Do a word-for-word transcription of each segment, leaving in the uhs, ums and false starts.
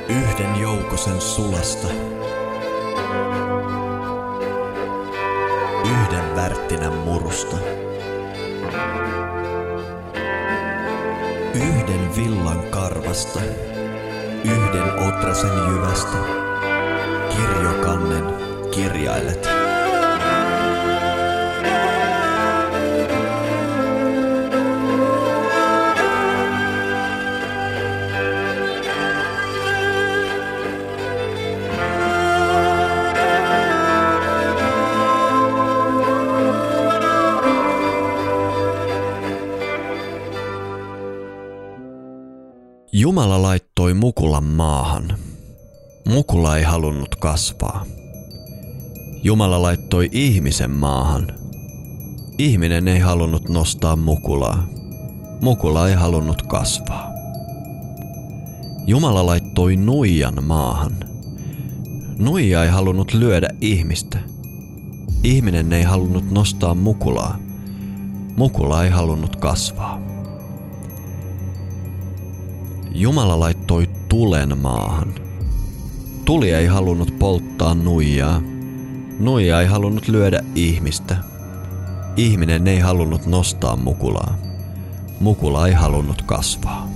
Yhden joukosen sulasta. Yhden värttinän murusta. Yhden villan karvasta. Yhden otrasen jyvästä. Kirjokannen kirjailet. Jumala laittoi mukulan maahan. Mukula ei halunnut kasvaa. Jumala laittoi ihmisen maahan. Ihminen ei halunnut nostaa mukulaa. Mukula ei halunnut kasvaa. Jumala laittoi nuijan maahan. Nuija ei halunnut lyödä ihmistä. Ihminen ei halunnut nostaa mukulaa. Mukula ei halunnut kasvaa. Jumala laittoi tulen maahan. Tuli ei halunnut polttaa nuijaa. Nuija ei halunnut lyödä ihmistä. Ihminen ei halunnut nostaa mukulaa. Mukula ei halunnut kasvaa.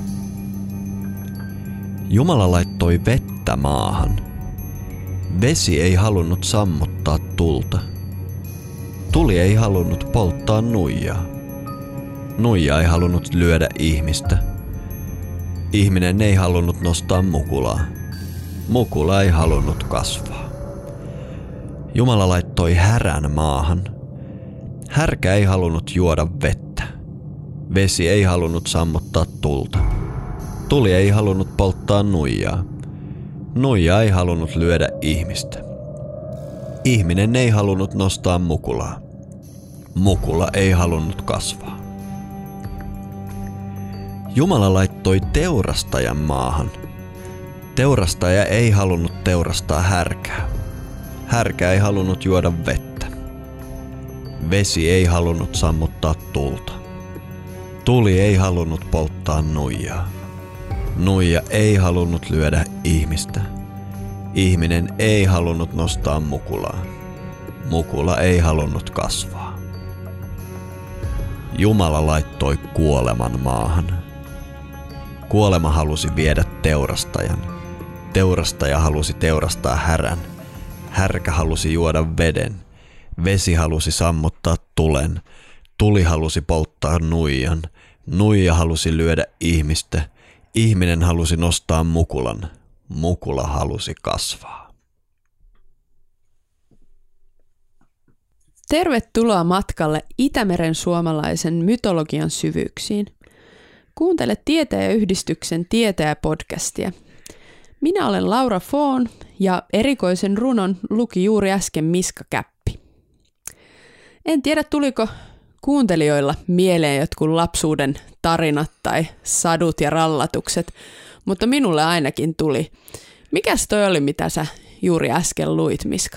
Jumala laittoi vettä maahan. Vesi ei halunnut sammuttaa tulta. Tuli ei halunnut polttaa nuijaa. Nuija ei halunnut lyödä ihmistä. Ihminen ei halunnut nostaa mukulaa. Mukula ei halunnut kasvaa. Jumala laittoi härän maahan. Härkä ei halunnut juoda vettä. Vesi ei halunnut sammuttaa tulta. Tuli ei halunnut polttaa nuijaa. Nuija ei halunnut lyödä ihmistä. Ihminen ei halunnut nostaa mukulaa. Mukula ei halunnut kasvaa. Jumala laittoi teurastajan maahan. Teurastaja ei halunnut teurastaa härkää. Härkä ei halunnut juoda vettä. Vesi ei halunnut sammuttaa tulta. Tuli ei halunnut polttaa nuijaa. Nuija ei halunnut lyödä ihmistä. Ihminen ei halunnut nostaa mukulaa. Mukula ei halunnut kasvaa. Jumala laittoi kuoleman maahan. Kuolema halusi viedä teurastajan. Teurastaja halusi teurastaa härän. Härkä halusi juoda veden. Vesi halusi sammuttaa tulen. Tuli halusi polttaa nuijan. Nuija halusi lyödä ihmistä. Ihminen halusi nostaa mukulan. Mukula halusi kasvaa. Tervetuloa matkalle Itämeren suomalaisen mytologian syvyyksiin. Kuuntele Tietäjäyhdistyksen Tietäjä-podcastia. Minä olen Laura Foon ja erikoisen runon luki juuri äsken Miska Käppi. En tiedä, tuliko kuuntelijoilla mieleen jotkut lapsuuden tarinat tai sadut ja rallatukset, mutta minulle ainakin tuli. Mikäs toi oli, mitä sä juuri äsken luit, Miska?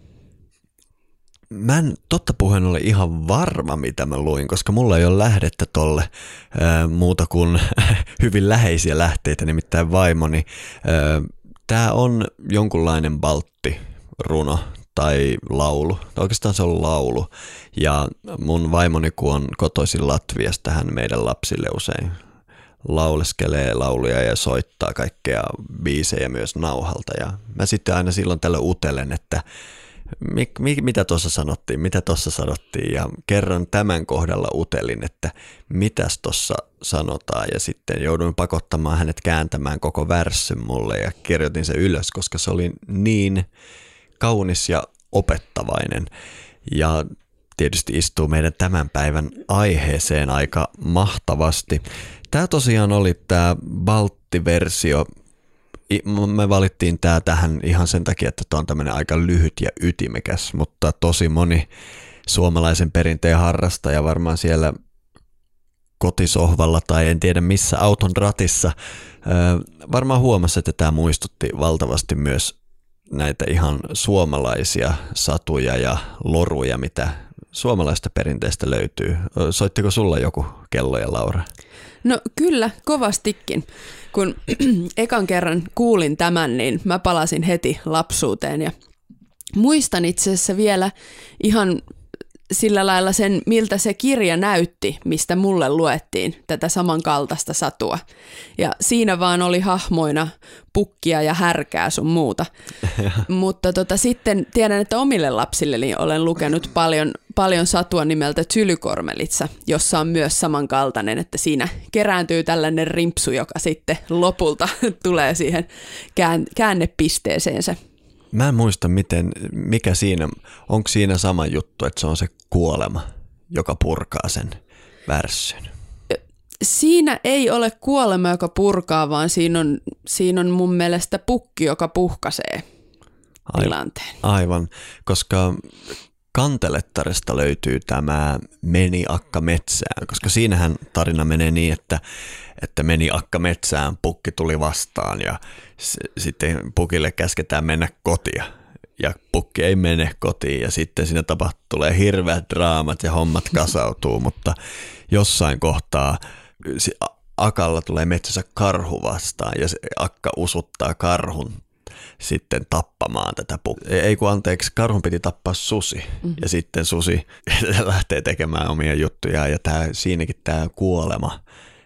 Mä en totta puheen ole ihan varma, mitä mä luin, koska mulla ei ole lähdettä tolle ää, muuta kuin hyvin läheisiä lähteitä, nimittäin vaimoni. Ää, tää on jonkunlainen balttiruno tai laulu. Oikeastaan se on laulu. Ja mun vaimoni, kun on kotoisin Latviasta, hän meidän lapsille usein lauleskelee lauluja ja soittaa kaikkea biisejä myös nauhalta. Ja mä sitten aina silloin tällöin utelen, että Mik, mi, mitä tuossa sanottiin, mitä tuossa sanottiin ja kerran tämän kohdalla utelin, että mitäs tuossa sanotaan ja sitten jouduin pakottamaan hänet kääntämään koko värssyn mulle ja kirjoitin se ylös, koska se oli niin kaunis ja opettavainen ja tietysti istuu meidän tämän päivän aiheeseen aika mahtavasti. Tämä tosiaan oli tämä balttiversio. Me valittiin tämä tähän ihan sen takia, että tämä on tämmöinen aika lyhyt ja ytimekäs, mutta tosi moni suomalaisen perinteen harrastaja varmaan siellä kotisohvalla tai en tiedä missä auton ratissa varmaan huomasi, että tämä muistutti valtavasti myös näitä ihan suomalaisia satuja ja loruja, mitä suomalaista perinteestä löytyy. Soittiko sulla joku kello ja Laura? No kyllä, kovastikin. Kun ekan kerran kuulin tämän, niin mä palasin heti lapsuuteen ja muistan itse asiassa vielä ihan sillä lailla sen, miltä se kirja näytti, mistä mulle luettiin tätä samankaltaista satua. Ja siinä vaan oli hahmoina pukkia ja härkää sun muuta. Mutta tota, sitten tiedän, että omille lapsilleni olen lukenut paljon, paljon satua nimeltä Tylykormelitsa, jossa on myös samankaltainen, että siinä kerääntyy tällainen rimpsu, joka sitten lopulta tulee siihen käännepisteeseensä. Mä en muista, miten, mikä siinä, onko siinä sama juttu, että se on se kuolema, joka purkaa sen värssyn? Siinä ei ole kuolema, joka purkaa, vaan siinä on, siinä on mun mielestä pukki, joka puhkaisee tilanteen. Aivan, koska Kantelettaresta löytyy tämä Meni akka metsään, koska siinähän tarina menee niin, että, että meni akka metsään, pukki tuli vastaan ja s- sitten pukille käsketään mennä kotiin ja pukki ei mene kotiin ja sitten siinä tapahtuu, tulee hirveät draamat ja hommat kasautuu, mutta jossain kohtaa akalla tulee metsässä karhu vastaan ja se akka usuttaa karhun sitten tappamaan tätä pukkia. Ei kun anteeksi, karhun piti tappaa susi mm-hmm. ja sitten susi lähtee tekemään omia juttujaan ja tää, siinäkin tämä kuolema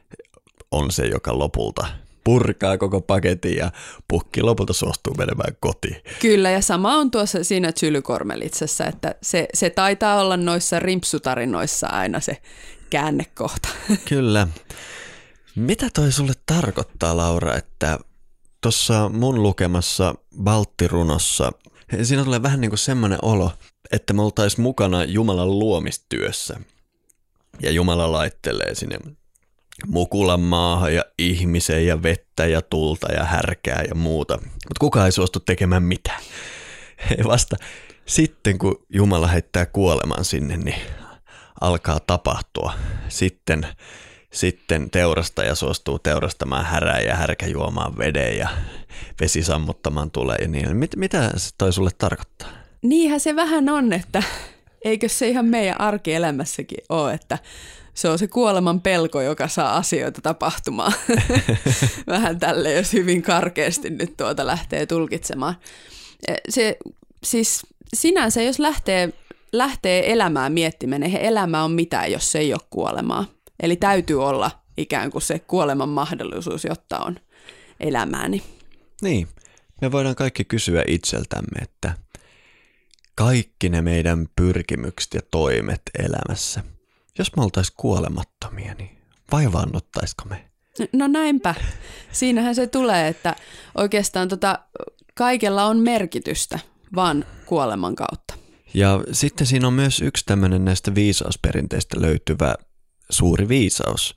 on se, joka lopulta purkaa koko paketin ja pukki lopulta suostuu menemään kotiin. Kyllä ja sama on tuossa siinä Tylykormelitsassa, että se, se taitaa olla noissa rimpsutarinoissa aina se käännekohta. Kyllä. Mitä toi sulle tarkoittaa, Laura, että tuossa mun lukemassa Baltti-runossa, siinä tulee vähän niin kuin semmoinen olo, että me oltaisiin mukana Jumalan luomistyössä. Ja Jumala laittelee sinne mukulan maahan ja ihmisen ja vettä ja tulta ja härkää ja muuta. Mutta kukaan ei suostu tekemään mitään. Vasta sitten kun Jumala heittää kuoleman sinne, niin alkaa tapahtua. Sitten... Sitten teurastaja suostuu teurastamaan härää ja härkä juomaan veden ja vesi sammuttamaan tulee ja niin. Mit, mitä se toi sulle tarkoittaa? Niinhän se vähän on, että eikö se ihan meidän arkielämässäkin ole, että se on se kuoleman pelko, joka saa asioita tapahtumaan. Vähän tälleen, jos hyvin karkeasti nyt tuota lähtee tulkitsemaan. Se, siis sinänsä, jos lähtee, lähtee elämää miettimään, eihän elämä on mitään, jos se ei ole kuolemaa. Eli täytyy olla ikään kuin se kuoleman mahdollisuus, jotta on elämääni. Niin, me voidaan kaikki kysyä itseltämme, että kaikki ne meidän pyrkimykset ja toimet elämässä, jos me oltaisiin kuolemattomia, niin vaivaannuttaisiko me? No näinpä. Siinähän se tulee, että oikeastaan tota, kaikella on merkitystä vaan kuoleman kautta. Ja sitten siinä on myös yksi tämmöinen näistä viisausperinteistä löytyvä suuri viisaus,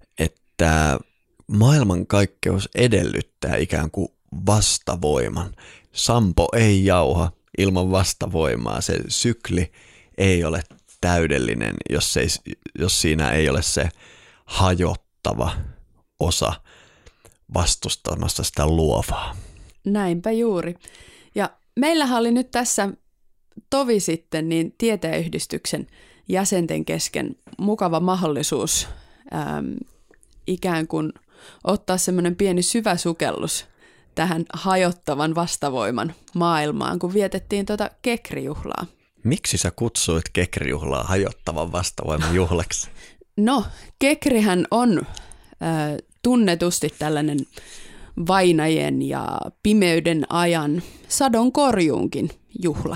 että maailmankaikkeus edellyttää ikään kuin vastavoiman. Sampo ei jauha ilman vastavoimaa. Se sykli ei ole täydellinen, jos, ei, jos siinä ei ole se hajottava osa vastustamassa sitä luovaa. Näinpä juuri. Ja meillähän oli nyt tässä tovi sitten niin tieteenyhdistyksen jäsenten kesken mukava mahdollisuus äm, ikään kuin ottaa semmoinen pieni syvä sukellus tähän hajottavan vastavoiman maailmaan, kun vietettiin tuota kekrijuhlaa. Miksi sä kutsuit kekrijuhlaa hajottavan vastavoiman juhlaksi? No, kekrihän on äh, tunnetusti tällainen vainajien ja pimeyden ajan sadon korjuunkin juhla.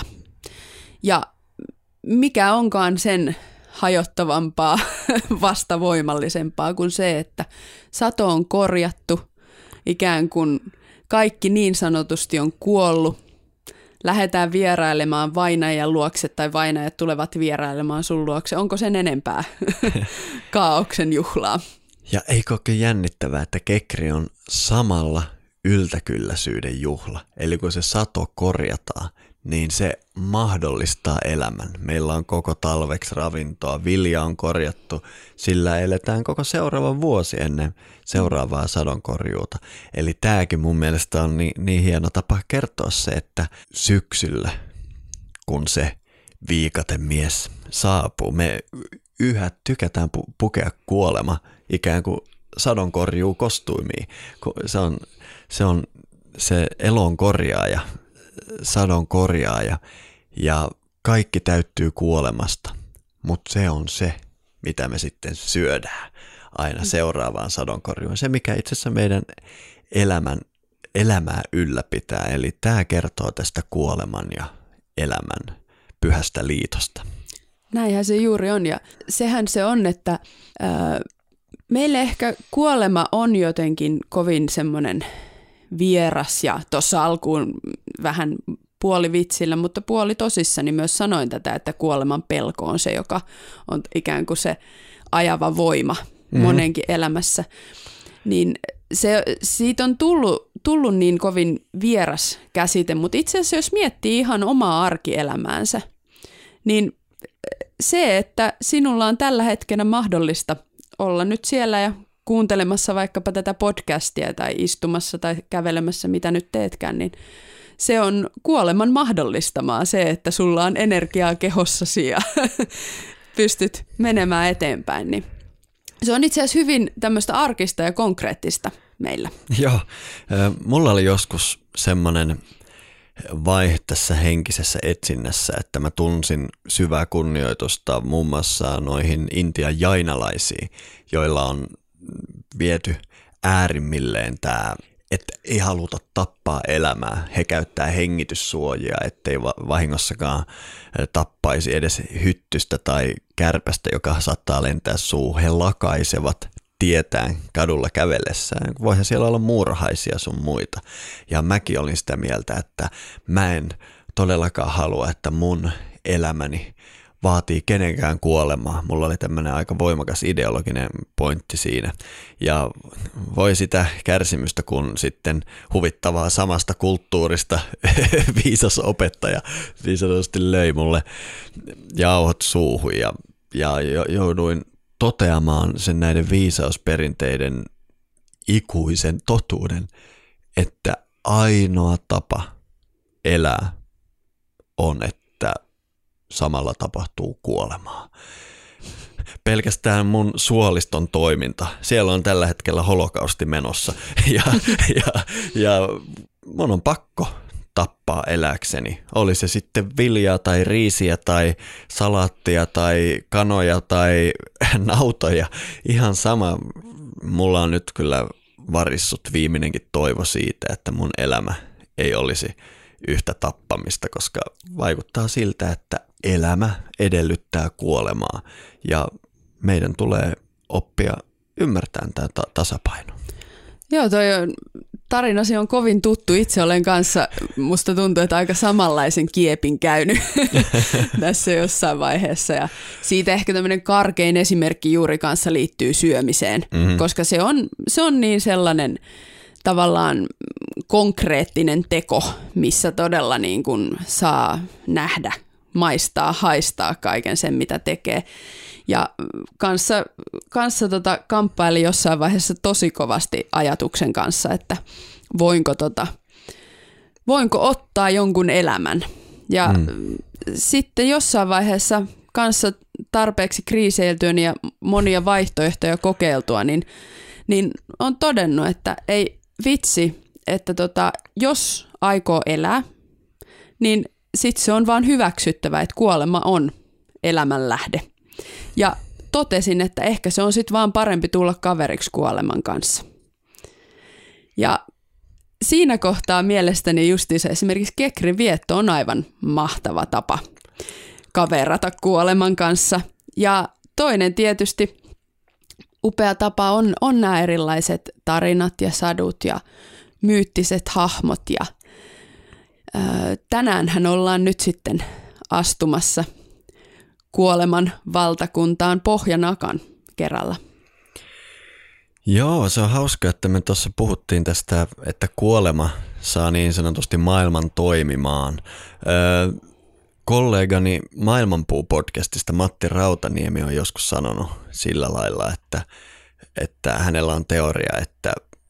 Ja mikä onkaan sen hajottavampaa, vastavoimallisempaa kuin se, että sato on korjattu, ikään kuin kaikki niin sanotusti on kuollut. Lähdetään vierailemaan vainajan luokse tai vainajat tulevat vierailemaan sun luokse. Onko sen enempää kaaoksen juhlaa? Ja eikö ole jännittävää, että kekri on samalla yltäkylläisyyden juhla. Eli kun se sato korjataan, niin se mahdollistaa elämän. Meillä on koko talveksi ravintoa, vilja on korjattu, sillä eletään koko seuraava vuosi ennen seuraavaa sadonkorjuuta. Eli tämäkin mun mielestä on niin, niin hieno tapa kertoa se, että syksyllä, kun se viikatemies saapuu, me yhä tykätään pu- pukea kuolema ikään kuin sadonkorjuukostuimia. Se on se, on se elon korjaaja, sadon korjaaja ja kaikki täyttyy kuolemasta, mutta se on se, mitä me sitten syödään aina seuraavaan sadonkorjuun. Se, mikä itse asiassa meidän elämän, elämää ylläpitää. Eli tämä kertoo tästä kuoleman ja elämän pyhästä liitosta. Näinhän se juuri on, ja sehän se on, että ää, meille ehkä kuolema on jotenkin kovin semmoinen vieras, ja tuossa alkuun vähän puoli vitsillä, mutta puoli tosissani myös sanoin tätä, että kuoleman pelko on se, joka on ikään kuin se ajava voima mm-hmm. monenkin elämässä. Niin se, siitä on tullut, tullut niin kovin vieras käsite, mutta itse asiassa jos miettii ihan omaa arkielämäänsä, niin se, että sinulla on tällä hetkellä mahdollista olla nyt siellä ja kuuntelemassa vaikkapa tätä podcastia tai istumassa tai kävelemässä, mitä nyt teetkään, niin se on kuoleman mahdollistamaa se, että sulla on energiaa kehossasi ja pystyt menemään eteenpäin. Niin se on itse asiassa hyvin tämmöistä arkista ja konkreettista meillä. Joo, mulla oli joskus semmoinen vaihe tässä henkisessä etsinnässä, että mä tunsin syvää kunnioitusta muun muassa noihin Intian jainalaisiin, joilla on viety äärimmilleen tämä, että ei haluta tappaa elämää. He käyttää hengityssuojia, ettei vahingossakaan tappaisi edes hyttystä tai kärpästä, joka saattaa lentää suuhun. He lakaisevat tietään kadulla kävellessään. Voihan siellä olla muurahaisia sun muita. Ja mäkin olin sitä mieltä, että mä en todellakaan halua, että mun elämäni vaatii kenenkään kuolemaa. Mulla oli tämmöinen aika voimakas ideologinen pointti siinä. Ja voi sitä kärsimystä, kun sitten huvittavaa samasta kulttuurista viisas opettaja niin sanotusti löi mulle jauhot suuhun ja, ja jouduin toteamaan sen näiden viisausperinteiden ikuisen totuuden, että ainoa tapa elää on, että samalla tapahtuu kuolemaa. Pelkästään mun suoliston toiminta. Siellä on tällä hetkellä holokausti menossa ja, ja, ja mun on pakko tappaa eläkseni. Oli se sitten viljaa tai riisiä tai salaattia tai kanoja tai nautoja. Ihan sama. Mulla on nyt kyllä varissut viimeinenkin toivo siitä, että mun elämä ei olisi yhtä tappamista, koska vaikuttaa siltä, että elämä edellyttää kuolemaa ja meidän tulee oppia ymmärtämään tämä ta- tasapaino. Joo, toi on, tarinasi on kovin tuttu. Itse olen kanssa, musta tuntuu, että aika samanlaisen kiepin käynyt tässä jossain vaiheessa. Ja siitä ehkä tämmöinen karkein esimerkki juuri kanssa liittyy syömiseen, mm-hmm. koska se on, se on niin sellainen tavallaan konkreettinen teko, missä todella niin kuin saa nähdä, maistaa, haistaa kaiken sen, mitä tekee. Ja kanssa, kanssa tota kamppaili jossain vaiheessa tosi kovasti ajatuksen kanssa, että voinko, tota, voinko ottaa jonkun elämän. Ja mm. sitten jossain vaiheessa kanssa tarpeeksi kriiseiltyön ja monia vaihtoehtoja kokeiltua, niin, niin on todennut, että ei vitsi, että tota, jos aikoo elää, niin sitten se on vaan hyväksyttävä, että kuolema on elämän lähde. Ja totesin, että ehkä se on sitten vaan parempi tulla kaveriksi kuoleman kanssa. Ja siinä kohtaa mielestäni justiinsa esimerkiksi kekrin vietto on aivan mahtava tapa kaverata kuoleman kanssa. Ja toinen tietysti upea tapa on, on nämä erilaiset tarinat ja sadut ja myyttiset hahmot. Ja ää, tänäänhän ollaan nyt sitten astumassa kuoleman valtakuntaan Pohjanakan kerralla. Joo, se on hauska, että me tuossa puhuttiin tästä, että kuolema saa niin sanotusti maailman toimimaan. Öö, kollegani Maailmanpuu-podcastista Matti Rautaniemi on joskus sanonut sillä lailla, että, että hänellä on teoria, että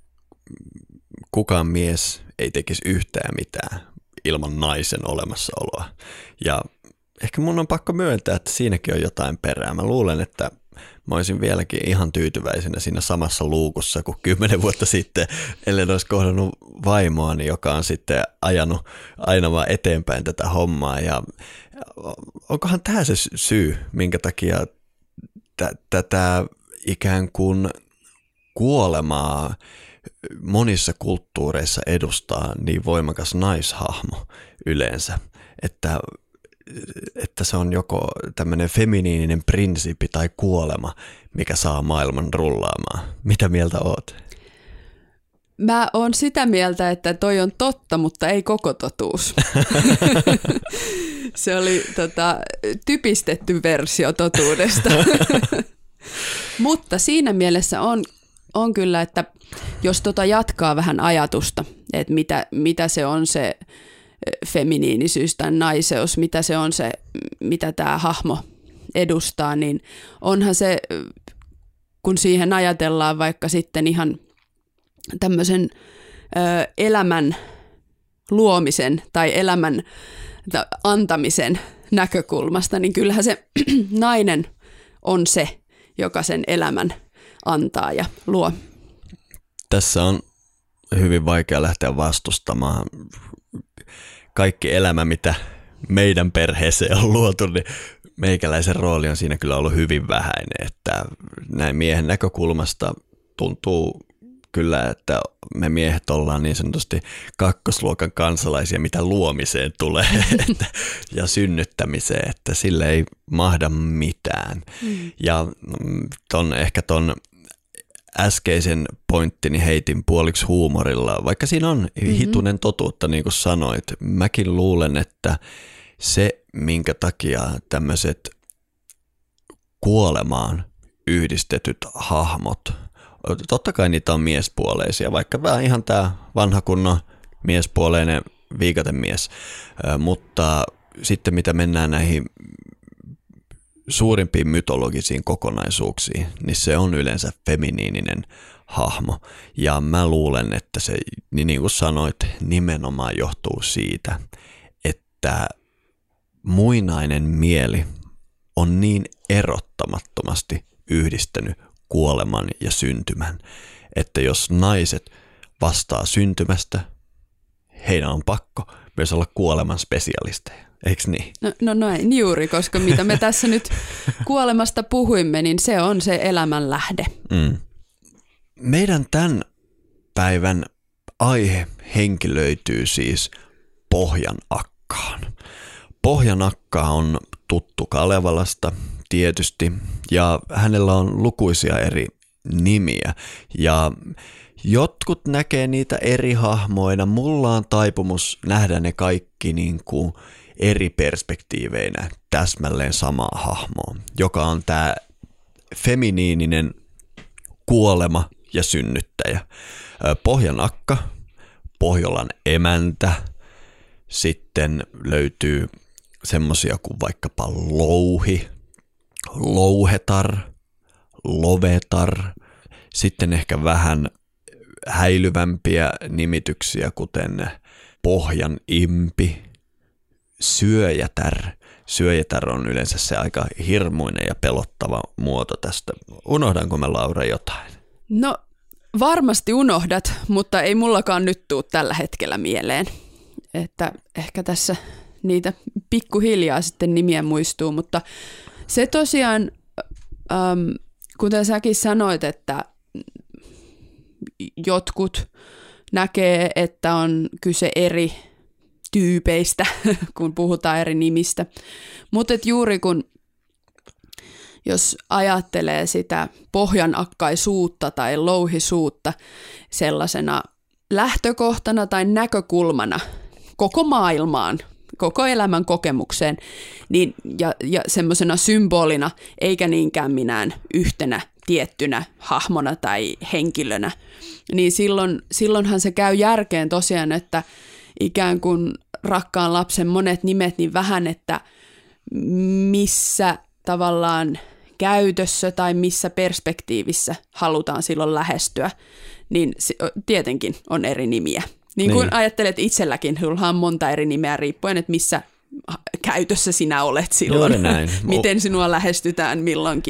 kukaan mies ei tekisi yhtään mitään ilman naisen olemassaoloa. Ja ehkä mun on pakko myöntää, että siinäkin on jotain perää. Mä luulen, että mä olisin vieläkin ihan tyytyväisenä siinä samassa luukussa kuin kymmenen vuotta sitten, ellei olisi kohdannut vaimoani, joka on sitten ajanut aina vaan eteenpäin tätä hommaa. Ja onkohan tämä se syy, minkä takia tätä ikään kuin kuolemaa monissa kulttuureissa edustaa niin voimakas naishahmo yleensä, että, että se on joko tämmöinen feminiininen prinsiippi tai kuolema, mikä saa maailman rullaamaan. Mitä mieltä oot? Mä oon sitä mieltä, että toi on totta, mutta ei koko totuus. Se oli tota, typistetty versio totuudesta. Mutta siinä mielessä on, on kyllä, että jos tota jatkaa vähän ajatusta, että mitä, mitä se on se feminiinisyys tai naiseus, mitä se on se, mitä tämä hahmo edustaa, niin onhan se, kun siihen ajatellaan vaikka sitten ihan tämmöisen ö, elämän luomisen tai elämän antamisen näkökulmasta, niin kyllähän se nainen on se, joka sen elämän antaa ja luo. Tässä on hyvin vaikea lähteä vastustamaan. Kaikki elämä, mitä meidän perheeseen on luotu, niin meikäläisen rooli on siinä kyllä ollut hyvin vähäinen. Että näin miehen näkökulmasta tuntuu kyllä, että me miehet ollaan niin sanotusti kakkosluokan kansalaisia, mitä luomiseen tulee ja synnyttämiseen, että sille ei mahda mitään. Mm. Ja ton, ehkä ton äskeisen pointtini heitin puoliksi huumorilla, vaikka siinä on mm-hmm. hitunen totuutta, niin kuin sanoit. Mäkin luulen, että se, minkä takia tämmöiset kuolemaan yhdistetyt hahmot, totta kai niitä on miespuoleisia, vaikka vähän ihan tämä vanha kunnon miespuoleinen viikatemies, mutta sitten mitä mennään näihin suurimpiin mytologisiin kokonaisuuksiin, niin se on yleensä feminiininen hahmo. Ja mä luulen, että se, niin kuin sanoit, nimenomaan johtuu siitä, että muinainen mieli on niin erottamattomasti yhdistänyt kuoleman ja syntymän, että jos naiset vastaa syntymästä, heidän on pakko myös olla kuoleman spesialisteja. Eikö niin? No, no näin juuri, koska mitä me tässä nyt kuolemasta puhuimme, niin se on se elämän lähde. Mm. Meidän tämän päivän aihe henkilöityy siis Pohjanakkaan. Pohjanakka on tuttu Kalevalasta tietysti, ja hänellä on lukuisia eri nimiä, ja jotkut näkee niitä eri hahmoina. Mulla on taipumus nähdä ne kaikki niin kuin eri perspektiiveinä täsmälleen samaa hahmoa, joka on tämä feminiininen kuolema ja synnyttäjä. Pohjanakka, Pohjolan emäntä, sitten löytyy semmosia kuin vaikkapa louhi, louhetar, lovetar, sitten ehkä vähän häilyvämpiä nimityksiä, kuten pohjan impi, syöjätär. Syöjätär on yleensä se aika hirmuinen ja pelottava muoto tästä. Unohdanko mä, Laura, jotain? No varmasti unohdat, mutta ei mullakaan nyt tuu tällä hetkellä mieleen. Että ehkä tässä niitä pikkuhiljaa sitten nimiä muistuu, mutta se tosiaan, ähm, kuten säkin sanoit, että jotkut näkee, että on kyse eri tyypeistä, kun puhutaan eri nimistä. Mutta juuri kun, jos ajattelee sitä pohjanakkaisuutta tai louhisuutta sellaisena lähtökohtana tai näkökulmana koko maailmaan, koko elämän kokemukseen, niin, ja, ja semmoisena symbolina, eikä niinkään minään yhtenä tiettynä hahmona tai henkilönä, niin silloin, silloinhan se käy järkeen tosiaan, että ikään kuin rakkaan lapsen monet nimet, niin vähän, että missä tavallaan käytössä tai missä perspektiivissä halutaan silloin lähestyä, niin tietenkin on eri nimiä. Niin kuin niin. Ajattelet itselläkin, sulla on monta eri nimeä riippuen, että missä käytössä sinä olet silloin, miten sinua lähestytään milloinkin.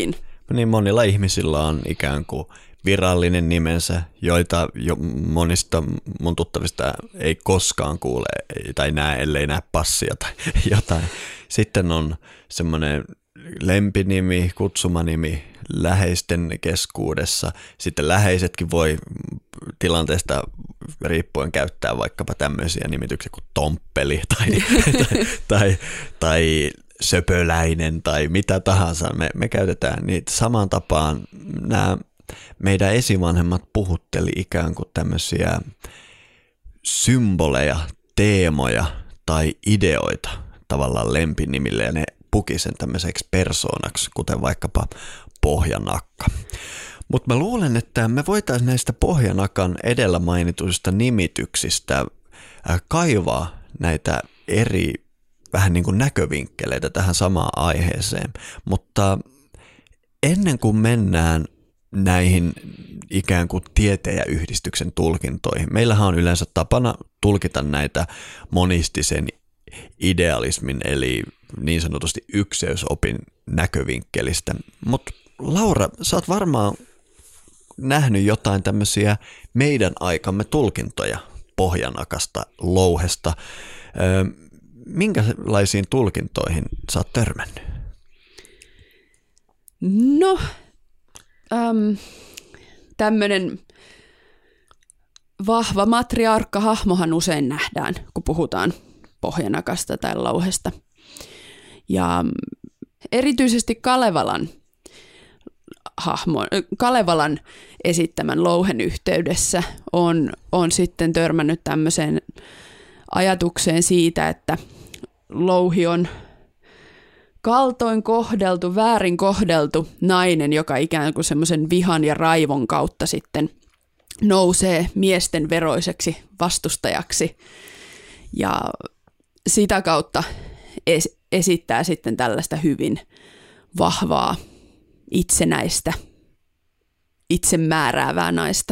Niin monilla ihmisillä on ikään kuin virallinen nimensä, joita jo monista mun tuttavista ei koskaan kuule tai näe, ellei näe passia tai jotain. Sitten on semmoinen lempinimi, kutsumanimi läheisten keskuudessa. Sitten läheisetkin voi tilanteesta riippuen käyttää vaikkapa tämmöisiä nimityksiä kuin tomppeli tai, tai, tai, tai söpöläinen tai mitä tahansa. Me, me käytetään niitä samaan tapaan. Nämä meidän esivanhemmat puhutteli ikään kuin tämmöisiä symboleja, teemoja tai ideoita tavallaan lempinimille ja ne puki sen tämmöiseksi persoonaksi, kuten vaikkapa pohjanakka. Mutta mä luulen, että me voitaisiin näistä pohjanakan edellä mainituista nimityksistä kaivaa näitä eri vähän niin kuin näkövinkkeleitä tähän samaan aiheeseen, mutta ennen kuin mennään näihin ikään kuin tieteen ja yhdistyksen tulkintoihin. Meillähän on yleensä tapana tulkita näitä monistisen idealismin eli niin sanotusti ykseysopin näkövinkkelistä. Mutta Laura, sä oot varmaan nähnyt jotain tämmöisiä meidän aikamme tulkintoja pohjanakasta, louhesta. Öö, minkälaisiin tulkintoihin sä oot törmännyt? No, äm, tämmöinen vahva matriarkkahahmohan usein nähdään, kun puhutaan pohjanakasta tai louhesta. Ja erityisesti Kalevalan hahmo, Kalevalan esittämän louhen yhteydessä on, on sitten törmännyt tämmöiseen ajatukseen siitä, että louhi on kaltoin kohdeltu, väärin kohdeltu nainen, joka ikään kuin semmoisen vihan ja raivon kautta sitten nousee miesten veroiseksi vastustajaksi ja sitä kautta es- esittää sitten tällaista hyvin vahvaa, itsenäistä, itsemääräävää naista.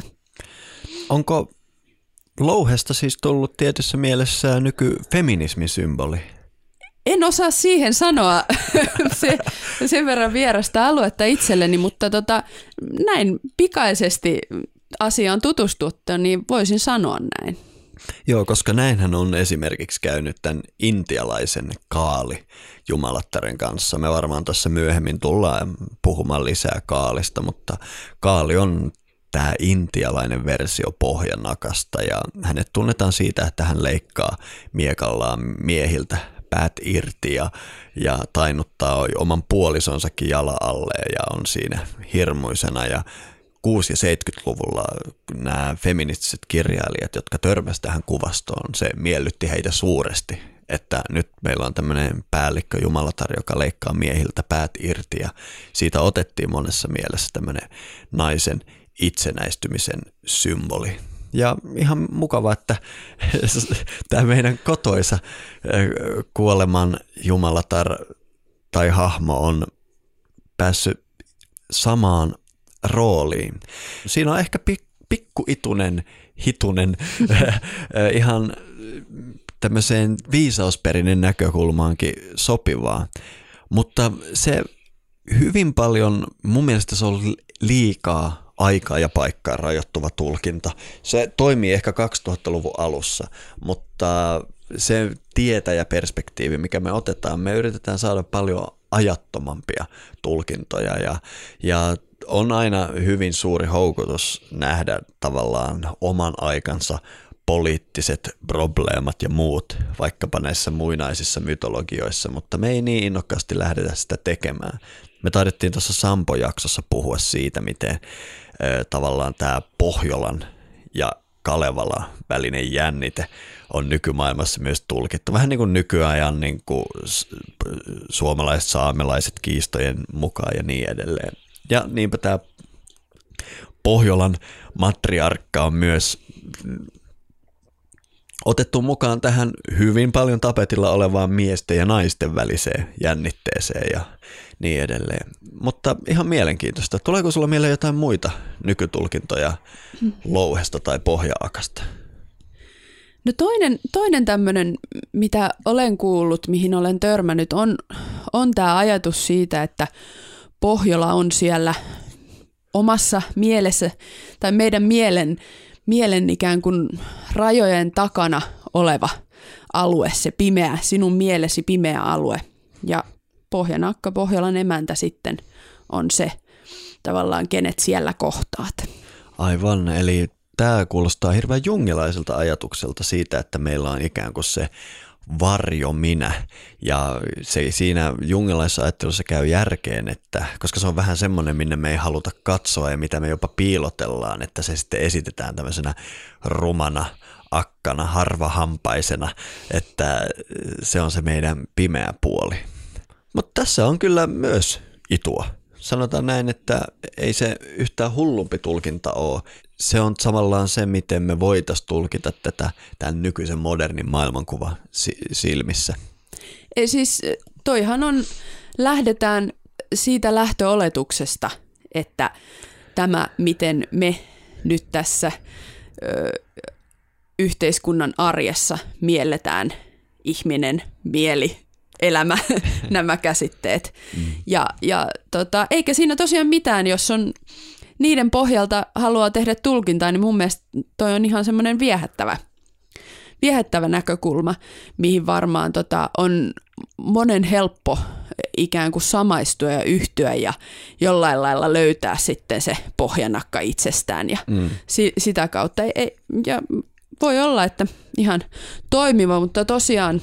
Onko louhesta siis tullut tietyssä mielessä nykyfeminismin symboli? En osaa siihen sanoa se, sen verran vierasta aluetta itselleni, mutta tota, näin pikaisesti asiaan tutustuttua, niin voisin sanoa näin. Joo, koska näinhän on esimerkiksi käynyt tämän intialaisen Kaali jumalattaren kanssa. Me varmaan tässä myöhemmin tullaan puhumaan lisää Kaalista, mutta Kaali on tämä intialainen versio pohjanakasta ja hänet tunnetaan siitä, että hän leikkaa miekallaan miehiltä päät irti ja, ja tainuttaa oman puolisonsakin jala alle ja on siinä hirmuisena. Ja kuusi- ja seitsemänkymmentäluvulla nämä feministiset kirjailijat, jotka törmäsivät tähän kuvastoon, se miellytti heitä suuresti, että nyt meillä on tämmöinen päällikkö jumalatar, joka leikkaa miehiltä päät irti ja siitä otettiin monessa mielessä tämmöinen naisen itsenäistymisen symboli. Ja ihan mukava, että tämä meidän kotoisa kuoleman jumalatar tai hahmo on päässyt samaan rooliin. Siinä on ehkä pik, pikkuitunen, hitunen ihan tämmöiseen viisausperinen näkökulmaankin sopivaa, mutta se hyvin paljon, mun mielestä se on liikaa aikaa ja paikkaa rajoittuva tulkinta. Se toimii ehkä kaksituhattaluvun alussa, mutta se tietä ja perspektiivi, mikä me otetaan, me yritetään saada paljon ajattomampia tulkintoja ja, ja on aina hyvin suuri houkutus nähdä tavallaan oman aikansa poliittiset probleemat ja muut, vaikkapa näissä muinaisissa mytologioissa, mutta me ei niin innokkaasti lähdetä sitä tekemään. Me taidettiin tuossa Sampo-jaksossa puhua siitä, miten ö, tavallaan tämä Pohjolan ja Kalevala välinen jännite on nykymaailmassa myös tulkittu. Vähän niin kuin nykyajan niin kuin suomalaiset saamelaiset kiistojen mukaan ja niin edelleen. Ja niinpä tämä Pohjolan matriarkka on myös otettu mukaan tähän hyvin paljon tapetilla olevaan miesten ja naisten väliseen jännitteeseen ja niin edelleen. Mutta ihan mielenkiintoista. Tuleeko sulla mieleen jotain muita nykytulkintoja louhesta tai pohjaakasta? No toinen, toinen tämmöinen, mitä olen kuullut, mihin olen törmännyt, on, on tämä ajatus siitä, että Pohjola on siellä omassa mielessä tai meidän mielen, mielen ikään kuin rajojen takana oleva alue, se pimeä, sinun mielesi pimeä alue. Ja Pohjanakka, Pohjolan emäntä sitten on se tavallaan, kenet siellä kohtaat. Aivan, eli tämä kuulostaa hirveän jungilaiselta ajatukselta siitä, että meillä on ikään kuin se varjo minä, ja se siinä jungilaisessa ajattelussa käy järkeen, että koska se on vähän semmoinen, minne me ei haluta katsoa ja mitä me jopa piilotellaan, että se sitten esitetään tämmöisenä rumana akkana, harvahampaisena, että se on se meidän pimeä puoli. Mutta tässä on kyllä myös itua. Sanotaan näin, että ei se yhtään hullumpi tulkinta ole. Se on samallaan se, miten me voitaisiin tulkita tätä tämän nykyisen modernin maailmankuva silmissä. Ei siis toihan on, lähdetään siitä lähtöoletuksesta, että tämä, miten me nyt tässä ö, yhteiskunnan arjessa mielletään ihminen, mieli, elämä, nämä käsitteet. Mm. Ja, ja tota, eikä siinä tosiaan mitään, jos on niiden pohjalta haluaa tehdä tulkintaa, niin mun mielestä toi on ihan semmoinen viehättävä, viehättävä näkökulma, mihin varmaan tota, on monen helppo ikään kuin samaistua ja yhtyä ja jollain lailla löytää sitten se pohjanakka itsestään ja mm. si, sitä kautta. Ei, ja voi olla, että ihan toimiva, mutta tosiaan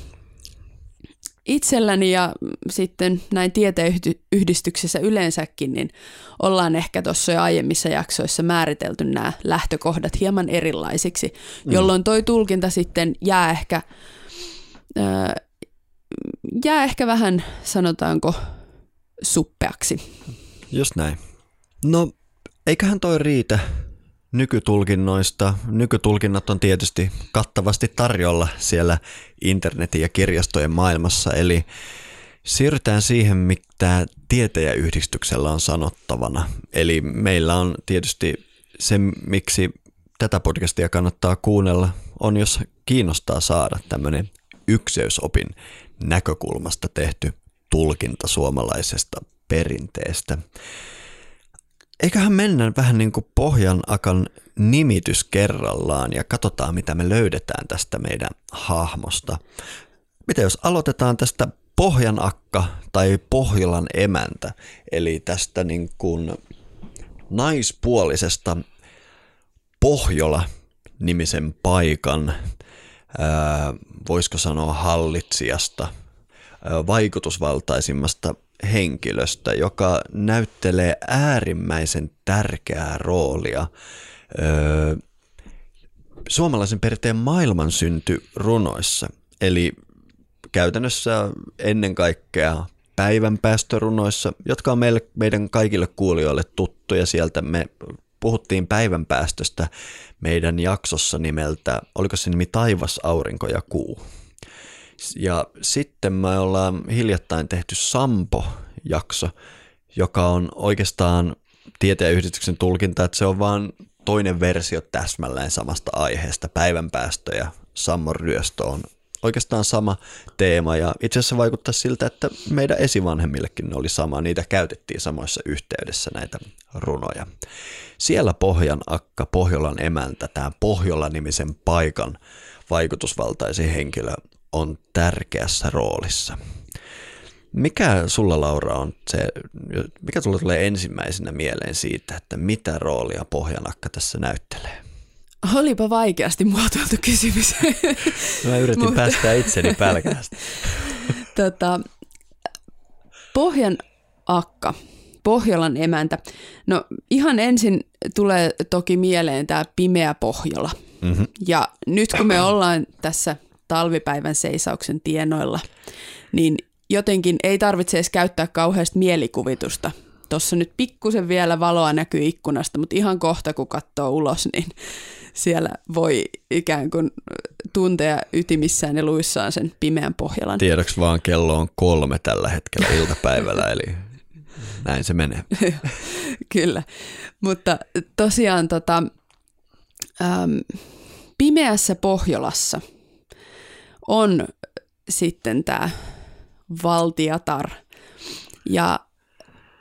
itselläni ja sitten näin tieteenyhdistyksessä yleensäkin, niin ollaan ehkä tuossa jo aiemmissa jaksoissa määritelty nämä lähtökohdat hieman erilaisiksi, mm. jolloin toi tulkinta sitten jää ehkä, äh, jää ehkä vähän, sanotaanko, suppeaksi. Just näin. No, eiköhän toi riitä nykytulkinnoista. Nykytulkinnat on tietysti kattavasti tarjolla siellä internetin ja kirjastojen maailmassa, eli siirrytään siihen, mitä tieteenyhdistyksellä on sanottavana. Eli meillä on tietysti se, miksi tätä podcastia kannattaa kuunnella, on jos kiinnostaa saada tämmöinen ykseysopin näkökulmasta tehty tulkinta suomalaisesta perinteestä. Eiköhän mennä vähän niin kuin Pohjanakan nimitys kerrallaan ja katsotaan, mitä me löydetään tästä meidän hahmosta. Mitä jos aloitetaan tästä Pohjanakka tai Pohjolan emäntä, eli tästä niin kuin naispuolisesta Pohjola-nimisen paikan, ää, voisiko sanoa hallitsijasta, ää, vaikutusvaltaisimmasta henkilöstä, joka näyttelee äärimmäisen tärkeää roolia öö, suomalaisen perinteen maailmansyntyrunoissa. Eli käytännössä ennen kaikkea päivänpäästörunoissa, jotka on meille, meidän kaikille kuulijoille tuttuja. Sieltä me puhuttiin päivänpäästöstä meidän jaksossa nimeltä, oliko se nimi Taivas, aurinko ja kuu. Ja sitten me ollaan hiljattain tehty Sampo-jakso, joka on oikeastaan tieteenyhdistyksen tulkinta, että se on vaan toinen versio täsmälleen samasta aiheesta. Päivänpäästö ja Sammon ryöstö on oikeastaan sama teema ja itse asiassa vaikuttaa siltä, että meidän esivanhemmillekin ne oli sama. Niitä käytettiin samoissa yhteydessä näitä runoja. Siellä Pohjanakka, Pohjolan emäntä, tämä Pohjola-nimisen paikan vaikutusvaltaisin henkilö on tärkeässä roolissa. Mikä sulla, Laura, on se, mikä sulla tulee ensimmäisenä mieleen siitä, että mitä roolia Pohjanakka tässä näyttelee? Olipa vaikeasti muotoiltu kysymys. Mä yritin Mutta... päästää itseni pälkähästä. tota, Pohjanakka, Pohjolan emäntä. No ihan ensin tulee toki mieleen tämä pimeä Pohjola. Mm-hmm. Ja nyt kun me ollaan tässä talvipäivän seisauksen tienoilla, niin jotenkin ei tarvitse edes käyttää kauheasti mielikuvitusta. Tuossa nyt pikkusen vielä valoa näkyy ikkunasta, mutta ihan kohta kun katsoo ulos, niin siellä voi ikään kuin tuntea ytimissään ja luissaan sen pimeän Pohjolan. Tiedoksi vaan kello on kolme tällä hetkellä iltapäivällä, eli näin se menee. Kyllä, mutta tosiaan tota, ähm, pimeässä Pohjolassa on sitten tämä valtiatar ja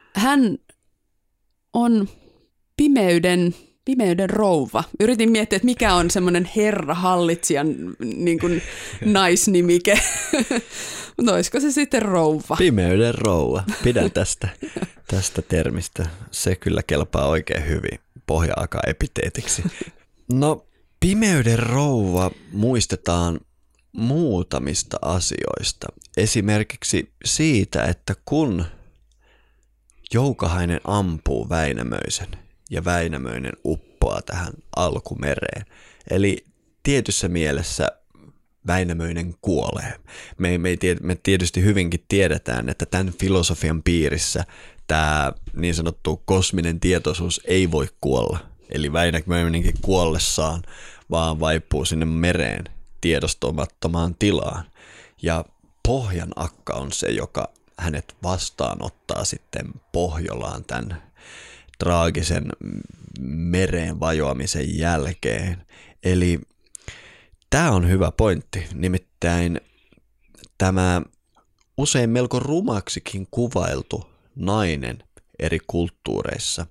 hän on pimeyden, pimeyden rouva. Yritin miettiä, että mikä on semmoinen herra hallitsijan niin kuin naisnimike. Mutta olisiko se sitten rouva? Pimeyden rouva. Pidän tästä, tästä termistä. Se kyllä kelpaa oikein hyvin pohja-aka-epiteetiksi. No, pimeyden rouva muistetaan muutamista asioista. Esimerkiksi siitä, että kun Joukahainen ampuu Väinämöisen ja Väinämöinen uppoaa tähän alkumereen. Eli tietyssä mielessä Väinämöinen kuolee. Me, me, me tietysti hyvinkin tiedetään, että tämän filosofian piirissä tämä niin sanottu kosminen tietoisuus ei voi kuolla. Eli Väinämöinenkin kuollessaan vaan vaipuu sinne mereen tiedostamattomaan tilaan. Ja Pohjan akka on se, joka hänet vastaanottaa sitten Pohjolaan tämän traagisen mereen vajoamisen jälkeen. Eli tämä on hyvä pointti, nimittäin tämä usein melko rumaksikin kuvailtu nainen eri kulttuureissa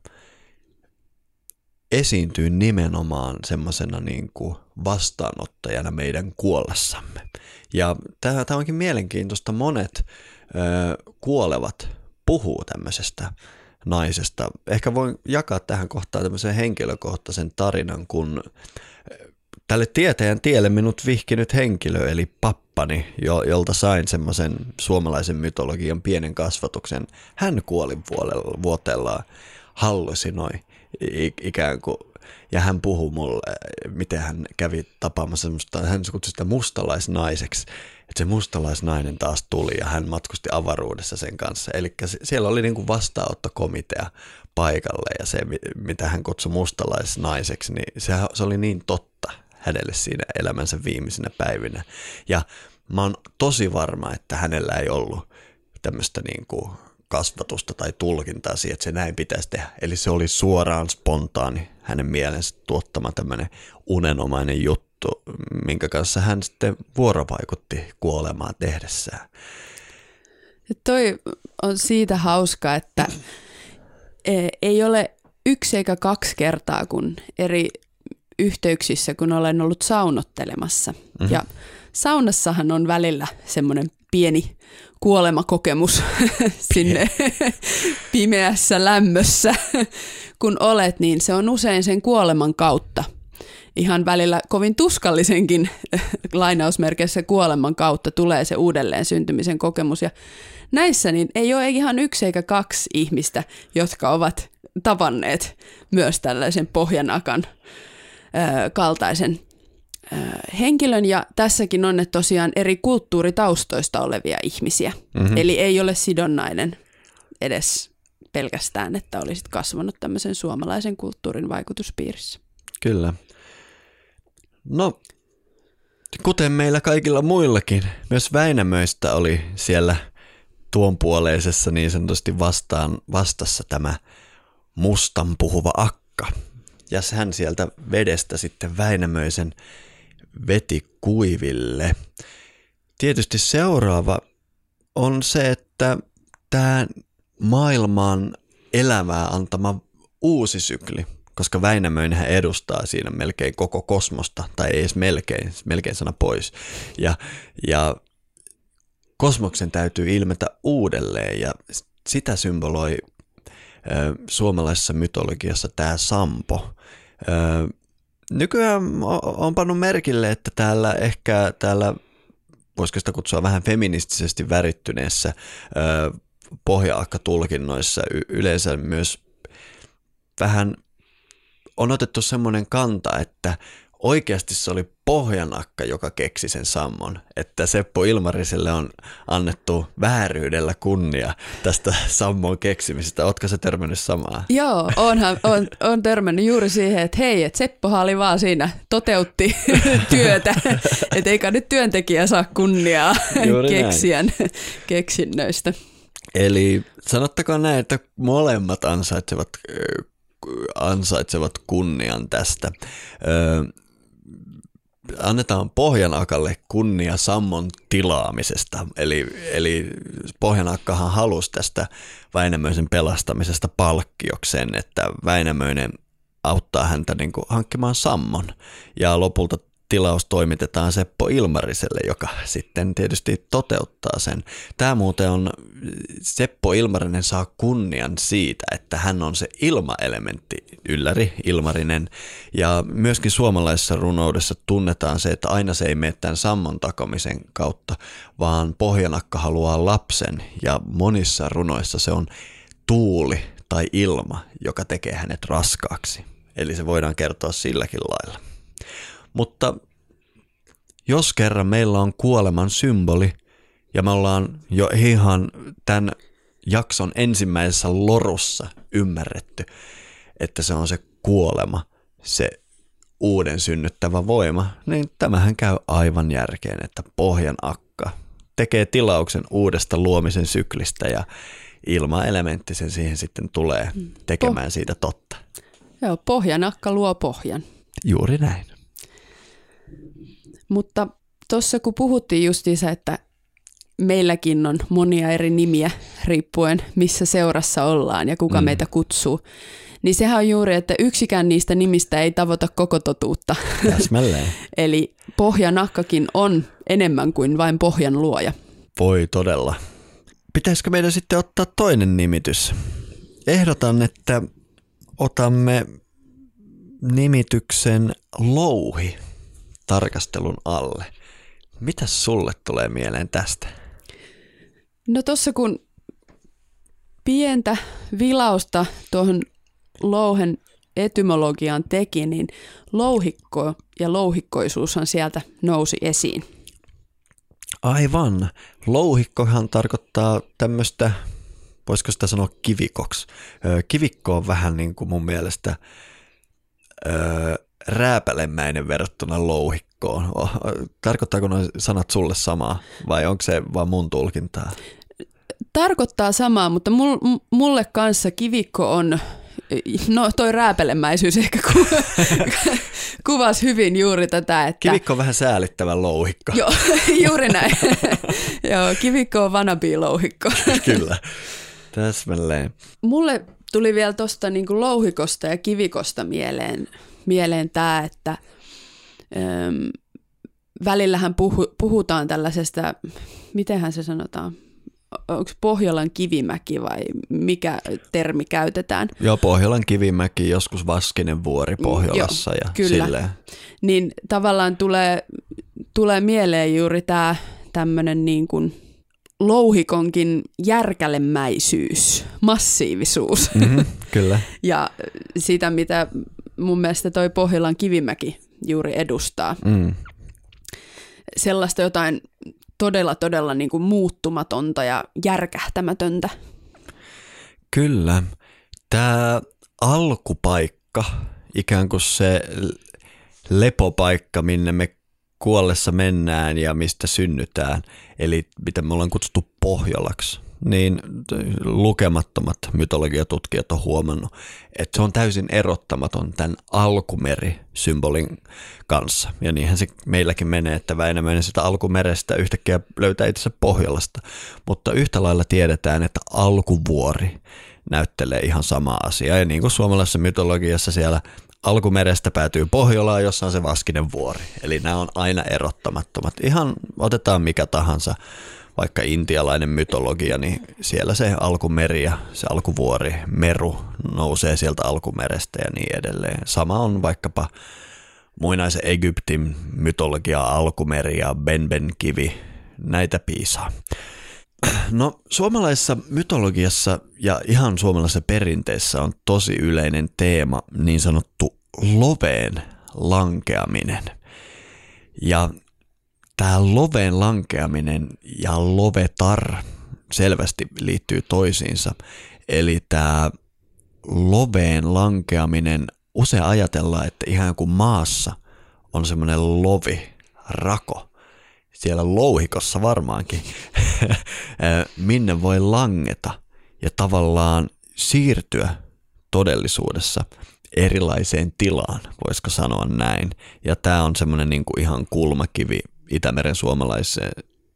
esiintyy nimenomaan semmoisena niin kuin vastaanottajana meidän kuollessamme. Ja tämä onkin mielenkiintoista, monet ö, kuolevat puhuu tämmöisestä naisesta. Ehkä voin jakaa tähän kohtaan tämmöisen henkilökohtaisen tarinan, kun tälle tietäjän tielle minut vihkinyt henkilö, eli pappani, jo, jolta sain semmoisen suomalaisen mytologian pienen kasvatuksen. Hän kuoli vuotellaan, hallusinoi ikään kuin, ja hän puhui mulle, miten hän kävi tapaamassa semmoista, hän kutsui sitä mustalaisnaiseksi, että se mustalaisnainen taas tuli ja hän matkusti avaruudessa sen kanssa. Eli siellä oli niin kuin vastaanottokomitea paikalle ja se, mitä hän kutsui mustalaisnaiseksi, niin se, se oli niin totta hänelle siinä elämänsä viimeisinä päivinä. Ja mä oon tosi varma, että hänellä ei ollut tämmöistä niin kuin kasvatusta tai tulkintaa siihen, että se näin pitäisi tehdä. Eli se oli suoraan spontaani hänen mielensä tuottama tämmöinen unenomainen juttu, minkä kanssa hän sitten vuorovaikutti kuolemaa tehdessään. Ja toi on siitä hauska, että ei ole yksi eikä kaksi kertaa, kun eri yhteyksissä, kun olen ollut saunottelemassa. Mm-hmm. Ja saunassahan on välillä semmoinen pieni kuolemakokemus sinne pimeässä lämmössä, kun olet, niin se on usein sen kuoleman kautta. Ihan välillä kovin tuskallisenkin lainausmerkeissä kuoleman kautta tulee se uudelleen syntymisen kokemus. Ja näissä niin ei ole ihan yksi eikä kaksi ihmistä, jotka ovat tavanneet myös tällaisen pohjanakan ö, kaltaisen ö, henkilön. Ja tässäkin on ne tosiaan eri kulttuuritaustoista olevia ihmisiä. Mm-hmm. Eli ei ole sidonnainen edes pelkästään, että olisit kasvanut tämmöisen suomalaisen kulttuurin vaikutuspiirissä. Kyllä. No, kuten meillä kaikilla muillakin, myös Väinämöistä oli siellä tuonpuoleisessa niin sanotusti vastaan, vastassa tämä mustan puhuva akka. Ja hän sieltä vedestä sitten Väinämöisen veti kuiville. Tietysti seuraava on se, että tämä maailman elämää antama uusi sykli, koska Väinämöinenhän edustaa siinä melkein koko kosmosta, tai ei edes melkein, melkein sana pois. Ja, ja kosmoksen täytyy ilmetä uudelleen, ja sitä symboloi ö, suomalaisessa mytologiassa tämä Sampo. Ö, nykyään on pannut merkille, että täällä ehkä täällä, voisiko sitä kutsua vähän feministisesti värittyneessä ö, pohja-akka-tulkinnoissa y- yleensä myös vähän on otettu semmoinen kanta, että oikeasti se oli Pohjanakka, joka keksi sen sammon, että Seppo Ilmariselle on annettu vääryydellä kunnia tästä sammon keksimisestä. Ootko sä törmännyt samaa? Joo, onhan, on, on törmännyt juuri siihen, että hei, että Seppohan oli vaan siinä, toteutti työtä, että eikä nyt työntekijä saa kunniaa keksijän keksinnöistä. Eli sanottakaa näin, että molemmat ansaitsevat ansaitsevat kunnian tästä. Öö, annetaan Pohjanakalle kunnia sammon tilaamisesta. Eli, eli Pohjanakkahan halusi tästä Väinämöisen pelastamisesta palkkiokseen, että Väinämöinen auttaa häntä niin kuin hankkimaan sammon. Ja lopulta tilaus toimitetaan Seppo Ilmariselle, joka sitten tietysti toteuttaa sen. Tämä muuten on, Seppo Ilmarinen saa kunnian siitä, että hän on se ilmaelementti, ylläri Ilmarinen. Ja myöskin suomalaisessa runoudessa tunnetaan se, että aina se ei mene tämän sammon takomisen kautta, vaan Pohjanakka haluaa lapsen ja monissa runoissa se on tuuli tai ilma, joka tekee hänet raskaaksi. Eli se voidaan kertoa silläkin lailla. Mutta jos kerran meillä on kuoleman symboli ja me ollaan jo ihan tämän jakson ensimmäisessä lorussa ymmärretty, että se on se kuolema, se uuden synnyttävä voima, niin tämähän käy aivan järkeen, että Pohjanakka tekee tilauksen uudesta luomisen syklistä ja ilmaelementti sen siihen sitten tulee tekemään siitä totta. Joo, Pohjanakka luo pohjan. Juuri näin. Mutta tuossa kun puhuttiin justiinsa, että meilläkin on monia eri nimiä riippuen missä seurassa ollaan ja kuka mm. meitä kutsuu, niin sehän on juuri, että yksikään niistä nimistä ei tavoita koko totuutta. Täsmälleen. Eli Pohjanakkakin on enemmän kuin vain pohjan luoja. Voi todella. Pitäisikö meidän sitten ottaa toinen nimitys? Ehdotan, että otamme nimityksen louhi tarkastelun alle. Mitäs sulle tulee mieleen tästä? No tuossa kun pientä vilausta tuohon louhen etymologiaan teki, niin louhikko ja louhikkoisuushan sieltä nousi esiin. Aivan. Louhikkohan tarkoittaa tämmöistä, voisiko sitä sanoa kivikoksi. Kivikko on vähän niin kuin mun mielestä öö, rääpälemäinen verrattuna louhikkoon. Tarkoittaako nuo sanat sulle samaa vai onko se vaan mun tulkintaa? Tarkoittaa samaa, mutta mulle kanssa kivikko on, no toi rääpelemäisyys ehkä ku, kuvasi hyvin juuri tätä. Että kivikko on vähän säälittävä louhikko. Joo, juuri näin. Joo, kivikko on wannabe-louhikko. Kyllä, täsmälleen. Mulle tuli vielä tuosta niin kuin louhikosta ja kivikosta mieleen, mieleen tämä, että äm, välillähän puhu, puhutaan tällaisesta, mitenhän se sanotaan, onko Pohjolan kivimäki vai mikä termi käytetään? Joo, Pohjolan kivimäki, joskus Vaskinen vuori Pohjolassa. Joo, ja kyllä. Silleen. Niin tavallaan tulee, tulee mieleen juuri tämä tämmöinen niin kuin louhikonkin järkälemäisyys, massiivisuus. Mm-hmm, kyllä. Ja sitä, mitä mun mielestä toi Pohjolan kivimäki juuri edustaa. Mm. Sellaista jotain todella, todella niin kuin muuttumatonta ja järkähtämätöntä. Kyllä. Tämä alkupaikka, ikään kuin se lepopaikka, minne me kuollessa mennään ja mistä synnytään, eli mitä me ollaan kutsuttu Pohjolaksi, niin lukemattomat mytologiatutkijat on huomannut, että se on täysin erottamaton tämän alkumeri-symbolin kanssa. Ja niinhän se meilläkin menee, että Väinämöinen sitä alkumerestä yhtäkkiä löytää itse Pohjolasta, mutta yhtä lailla tiedetään, että alkuvuori näyttelee ihan samaa asiaa. Ja niin kuin suomalaisessa mytologiassa siellä alkumerestä päätyy Pohjolaan, jossa on se Vaskinen vuori. Eli nämä on aina erottamattomat. Ihan otetaan mikä tahansa, vaikka intialainen mytologia, niin siellä se alkumeri ja se alkuvuori, meru, nousee sieltä alkumerestä ja niin edelleen. Sama on vaikkapa muinaisen Egyptin mytologia, alkumeri ja Benben kivi, näitä piisaa. No suomalaisessa mytologiassa ja ihan suomalaisessa perinteessä on tosi yleinen teema, niin sanottu loveen lankeaminen. Ja tämä loveen lankeaminen ja lovetar selvästi liittyy toisiinsa. Eli tämä loveen lankeaminen, usein ajatellaan, että ihan kuin maassa on semmoinen lovi, rako. Siellä louhikossa varmaankin, minne voi langeta ja tavallaan siirtyä todellisuudessa erilaiseen tilaan, voisiko sanoa näin. Ja tämä on semmoinen niin kuin ihan kulmakivi Itämeren suomalaiseen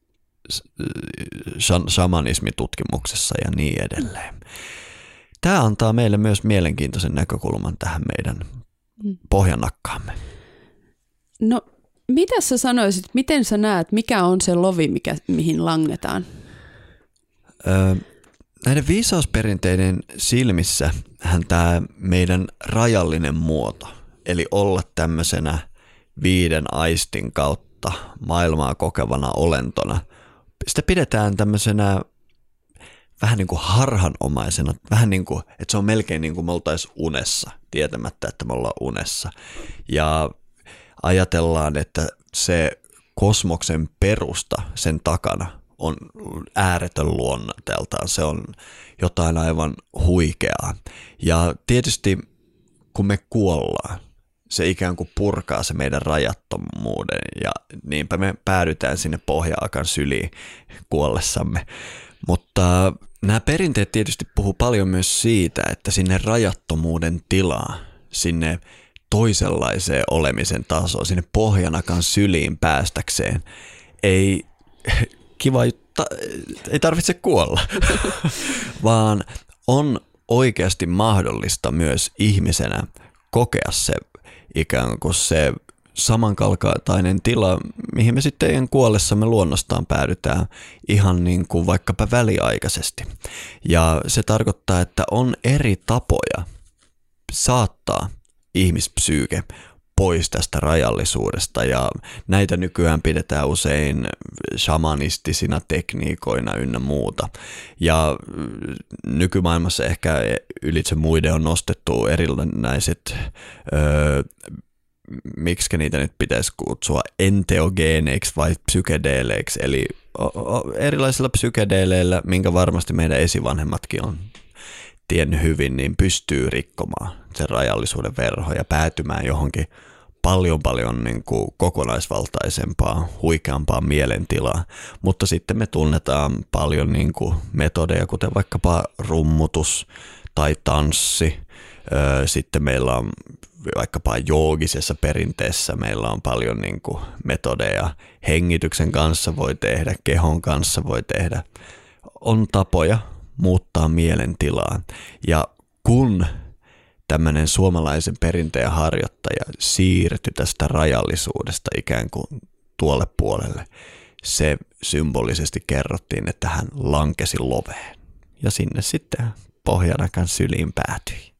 shamanismitutkimuksessa ja niin edelleen. Tämä antaa meille myös mielenkiintoisen näkökulman tähän meidän pohjanakkaamme. No, mitä sä sanoisit, miten sä näet, mikä on se lovi, mikä, mihin langetaan? Öö, näiden viisausperinteiden silmissä hän tämä meidän rajallinen muoto, eli olla tämmöisenä viiden aistin kautta maailmaa kokevana olentona, sitä pidetään tämmöisenä vähän niin kuin harhanomaisena, vähän niin kuin, että se on melkein niin kuin me oltaisiin unessa, tietämättä, että me ollaan unessa. Ja ajatellaan, että se kosmoksen perusta sen takana on ääretön luonnonteeltaan, se on jotain aivan huikeaa. Ja tietysti kun me kuollaan, se ikään kuin purkaa se meidän rajattomuuden ja niinpä me päädytään sinne pohjaakan syliin kuollessamme. Mutta nämä perinteet tietysti puhuu paljon myös siitä, että sinne rajattomuuden tilaa, sinne toisenlaiseen olemisen tasoon, sinne pohjanakan syliin päästäkseen, ei kiva juttu, ei tarvitse kuolla, vaan on oikeasti mahdollista myös ihmisenä kokea se ikään kuin se samankaltainen tila, mihin me sitten kuollessamme luonnostaan päädytään ihan niin kuin vaikkapa väliaikaisesti. Ja se tarkoittaa, että on eri tapoja saattaa ihmispsyyke pois tästä rajallisuudesta ja näitä nykyään pidetään usein shamanistisina tekniikoina ynnä muuta. Ja nykymaailmassa ehkä ylitse muiden on nostettu erilaiset öö, miksi niitä nyt pitäisi kutsua enteogeeneiksi vai psykedeeleiksi, eli erilaisilla psykedeeleillä, minkä varmasti meidän esivanhemmatkin on tiennyt hyvin, niin pystyy rikkomaan sen rajallisuuden verho ja päätymään johonkin paljon paljon niin kuin kokonaisvaltaisempaa, huikeampaa mielentilaa, mutta sitten me tunnetaan paljon niin kuin metodeja, kuten vaikkapa rummutus tai tanssi, sitten meillä on vaikkapa joogisessa perinteessä meillä on paljon niin kuin metodeja, hengityksen kanssa voi tehdä, kehon kanssa voi tehdä. On tapoja muuttaa mielentilaa. Ja kun tämmöinen suomalaisen perinteen harjoittaja siirtyi tästä rajallisuudesta ikään kuin tuolle puolelle, se symbolisesti kerrottiin, että hän lankesi loveen. Ja sinne sitten pohjanakan syliin päätyi.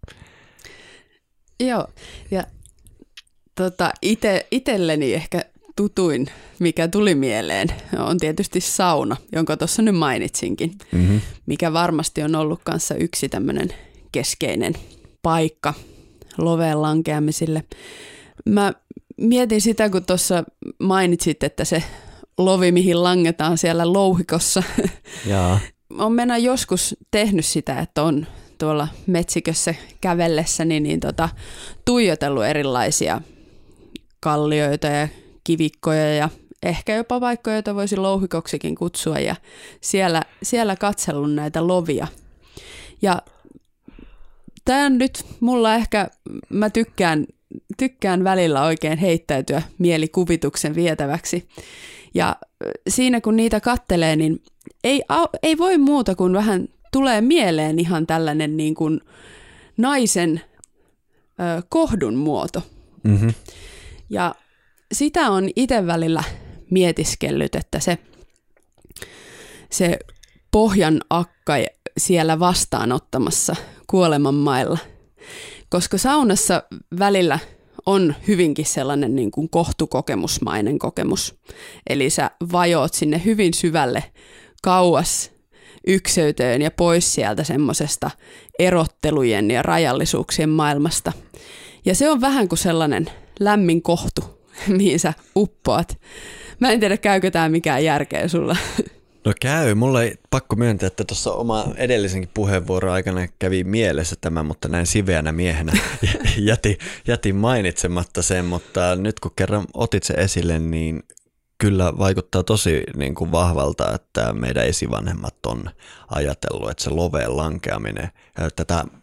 Joo, ja tota, ite, itselleni ehkä tutuin, mikä tuli mieleen, on tietysti sauna, jonka tuossa nyt mainitsinkin, mm-hmm. mikä varmasti on ollut kanssa yksi tämmöinen keskeinen paikka loveen lankeamisille. Mä mietin sitä, kun tuossa mainitsit, että se lovi, mihin langetaan siellä louhikossa, Jaa. on mennä joskus tehnyt sitä, että on tuolla metsikössä kävellessä niin, niin tota, tuijotellut erilaisia kallioita ja kivikkoja ja ehkä jopa paikkoja, joita voisi louhikoksikin kutsua ja siellä, siellä katsellut näitä lovia. Ja tämä nyt mulla ehkä, mä tykkään, tykkään välillä oikein heittäytyä mielikuvituksen vietäväksi ja siinä kun niitä kattelee, niin ei, ei voi muuta kuin vähän tulee mieleen ihan tällainen niin kuin naisen ö, kohdun muoto. Mm-hmm. Ja sitä on itse välillä mietiskellyt, että se, se pohjan akka siellä vastaanottamassa kuoleman mailla. Koska saunassa välillä on hyvinkin sellainen niin kuin kohtukokemusmainen kokemus. Eli sä vajoot sinne hyvin syvälle kauas ykseyteen ja pois sieltä semmoisesta erottelujen ja rajallisuuksien maailmasta. Ja se on vähän kuin sellainen lämmin kohtu, mihin sä uppoat. Mä en tiedä, käykö tää mikään järkeä sulla. No käy. Mulla ei pakko myöntää, että tuossa oma edellisenkin puheenvuoron aikana kävi mielessä tämä, mutta näin siveänä miehenä jätin, jätin mainitsematta sen, mutta nyt kun kerran otit se esille, niin kyllä vaikuttaa tosi niin kuin vahvalta, että meidän esivanhemmat on ajatellut, että se loveen lankeaminen, tätä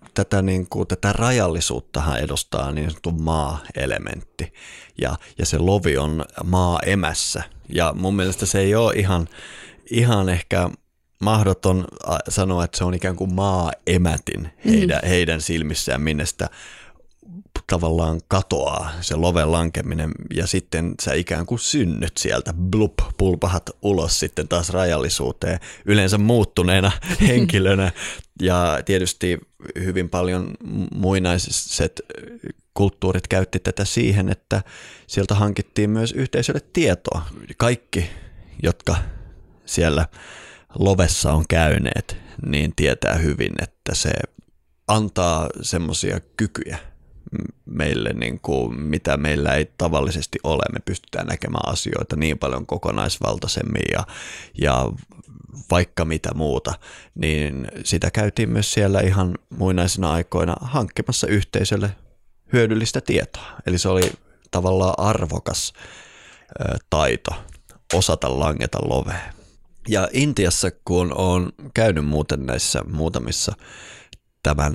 tätä, niin kuin, tätä rajallisuuttahan edustaa niin sanottu maa-elementti ja, ja se lovi on maa-emässä ja mun mielestä se ei ole ihan, ihan ehkä mahdoton sanoa, että se on ikään kuin maa-emätin heidän, mm. heidän silmissään, minne sitä tavallaan katoaa se loven lankeminen ja sitten sä ikään kuin synnyt sieltä, blup, pulpahat ulos sitten taas rajallisuuteen yleensä muuttuneena henkilönä ja tietysti hyvin paljon muinaiset kulttuurit käytti tätä siihen, että sieltä hankittiin myös yhteisölle tietoa. Kaikki, jotka siellä lovessa on käyneet, niin tietää hyvin, että se antaa semmoisia kykyjä meille, niin kuin, mitä meillä ei tavallisesti ole. Me pystytään näkemään asioita niin paljon kokonaisvaltaisemmin ja, ja vaikka mitä muuta, niin sitä käytiin myös siellä ihan muinaisina aikoina hankkimassa yhteisölle hyödyllistä tietoa. Eli se oli tavallaan arvokas ö, taito osata langeta loveen. Ja Intiassa, kun olen käynyt muuten näissä muutamissa tämän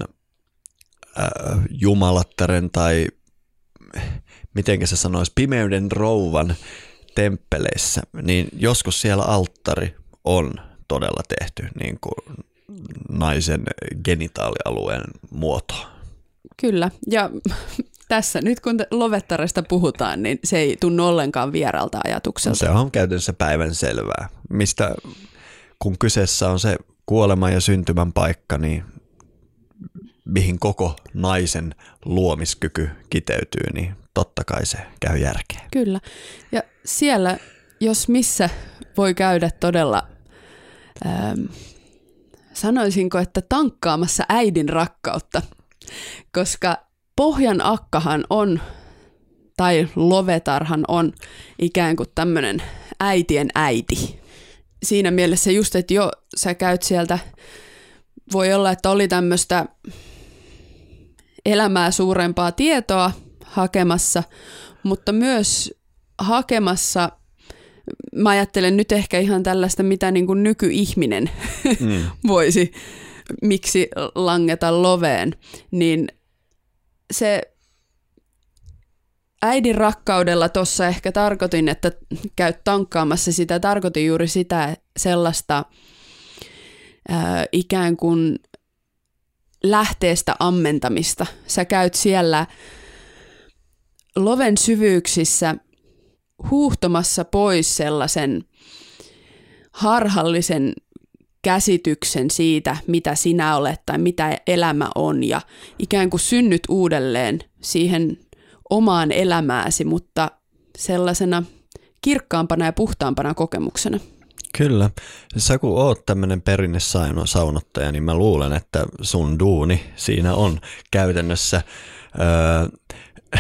äh, jumalattaren tai miten se sanoisi, pimeyden rouvan temppeleissä, niin joskus siellä alttari on todella tehty niin kuin naisen genitaalialueen muoto. Kyllä, ja tässä nyt kun lovettaresta puhutaan, niin se ei tunnu ollenkaan vieraalta ajatukselta. Se on käytännössä päivän selvää, mistä kun kyseessä on se kuoleman ja syntymän paikka, niin mihin koko naisen luomiskyky kiteytyy, niin totta kai se käy järkeen. Kyllä, ja siellä, jos missä voi käydä todella, ähm, sanoisinko, että tankkaamassa äidin rakkautta, koska pohjan akkahan on, tai lovetarhan on ikään kuin tämmöinen äitien äiti. Siinä mielessä just, että jo sä käyt sieltä, voi olla, että oli tämmöistä elämää suurempaa tietoa hakemassa, mutta myös hakemassa, mä ajattelen nyt ehkä ihan tällaista, mitä niin kuin nykyihminen mm. voisi, miksi langeta loveen, niin se äidin rakkaudella tuossa ehkä tarkoitin, että käyt tankkaamassa sitä, tarkoitin juuri sitä sellaista ää, ikään kuin lähteestä ammentamista. Sä käyt siellä loven syvyyksissä huuhtomassa pois sellaisen harhallisen käsityksen siitä, mitä sinä olet tai mitä elämä on ja ikään kuin synnyt uudelleen siihen omaan elämääsi, mutta sellaisena kirkkaampana ja puhtaampana kokemuksena. Kyllä. Sä kun oot tämmöinen perinnesaunottaja, niin mä luulen, että sun duuni siinä on käytännössä. Öö,